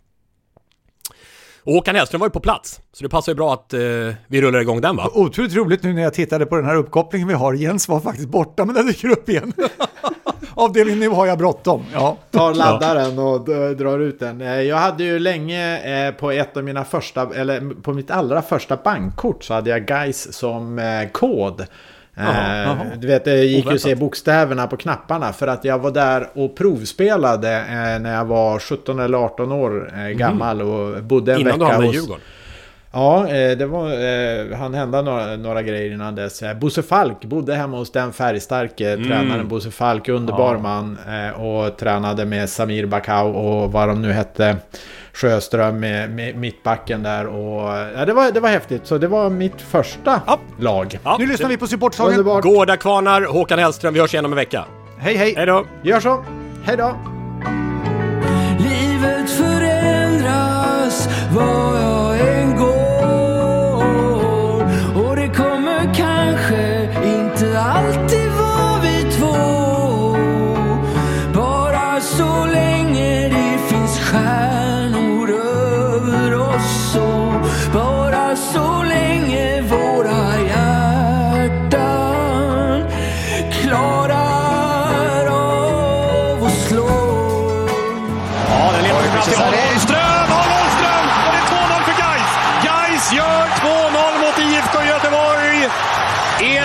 Och Håkan Hellström var ju på plats, så det passar ju bra att eh, vi rullar igång den, va? Otroligt roligt nu när jag tittade på den här uppkopplingen vi har. Jens var faktiskt borta, men den dyker upp igen. Avdelningen nu har jag bråttom. Ja. Tar laddaren och d- drar ut den. Eh, Jag hade ju länge eh, på ett av mina första, eller på mitt allra första bankkort så hade jag Gais som eh, kod. Jaha, Eh, jaha. Du vet, det gick ju att Oväntat. se bokstäverna på knapparna för att jag var där och provspelade eh, när jag var sjutton eller arton år eh, gammal och bodde en Innan du vecka hamnade i hos... Djurgården. Ja, eh, det var, eh, han hände några, några grejer innan dess. Eh, Bosse Falk bodde hemma hos den färgstarke Mm. tränaren Bosse Falk, underbar Ja. man, eh, och tränade med Samir Bakau och vad de nu hette, Sjöström med, med mittbacken där. Och, ja, det, var, det var häftigt, så det var mitt första lag. Ja, Nu lyssnar det- vi på supportsången. Underbart. Gårdakvarnar, Håkan Hellström, vi hörs igen om en vecka. Hej, hej. Hej då! Gör så, hej då! Livet förändras var jag än går, och det kommer kanske inte alltid vara vi två. Bara så länge det finns stjärnor över oss, och bara så länge våra hjärtan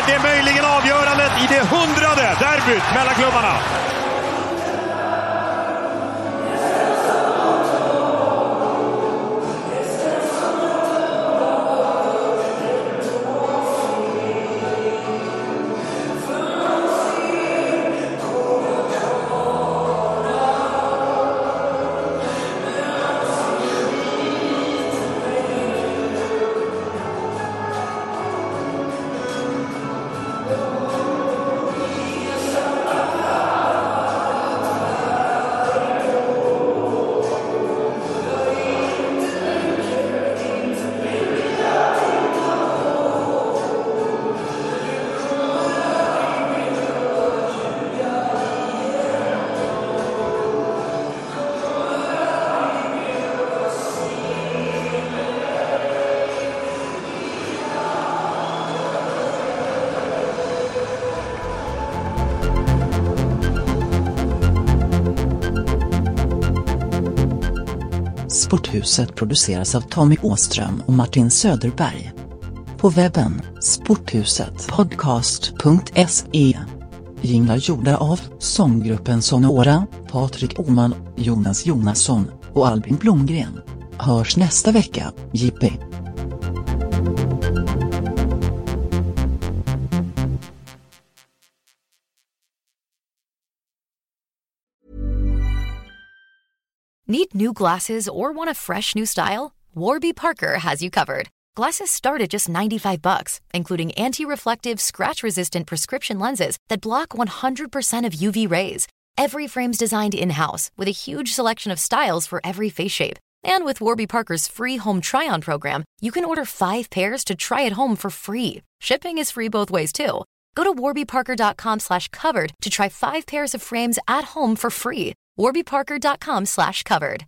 Det är möjligen avgörandet i det hundrade derbyt mellan klubbarna. Sporthuset produceras av Tommy Åström och Martin Söderberg. På webben sporthuset podcast punkt se. Jinglar gjorda av sånggruppen Sonora, Patrik Åman, Jonas Jonasson och Albin Blomgren. Hörs nästa vecka, J P. Need new glasses or want a fresh new style? Warby Parker has you covered. Glasses start at just ninety-five bucks, including anti-reflective, scratch-resistant prescription lenses that block one hundred percent of U V rays. Every frame's designed in-house with a huge selection of styles for every face shape. And with Warby Parker's free home try-on program, you can order five pairs to try at home for free. Shipping is free both ways too. Go to warbyparker.com slash covered to try five pairs of frames at home for free. warbyparker.com slash covered.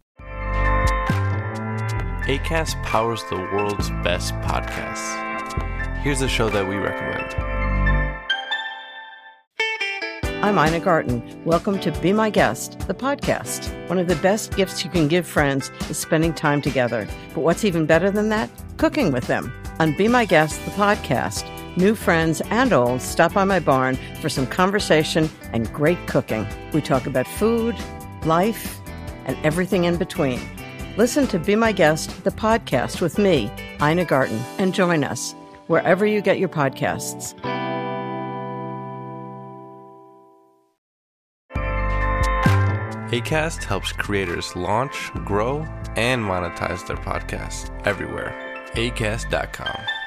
Acast powers the world's best podcasts. Here's a show that we recommend. I'm Ina Garten. Welcome to Be My Guest, the podcast. One of the best gifts you can give friends is spending time together. But what's even better than that? Cooking with them. On Be My Guest, the podcast, new friends and old stop by my barn for some conversation and great cooking. We talk about food, life, and everything in between. Listen to Be My Guest, the podcast with me, Ina Garten, and join us wherever you get your podcasts. Acast helps creators launch, grow, and monetize their podcasts everywhere. acast dot com.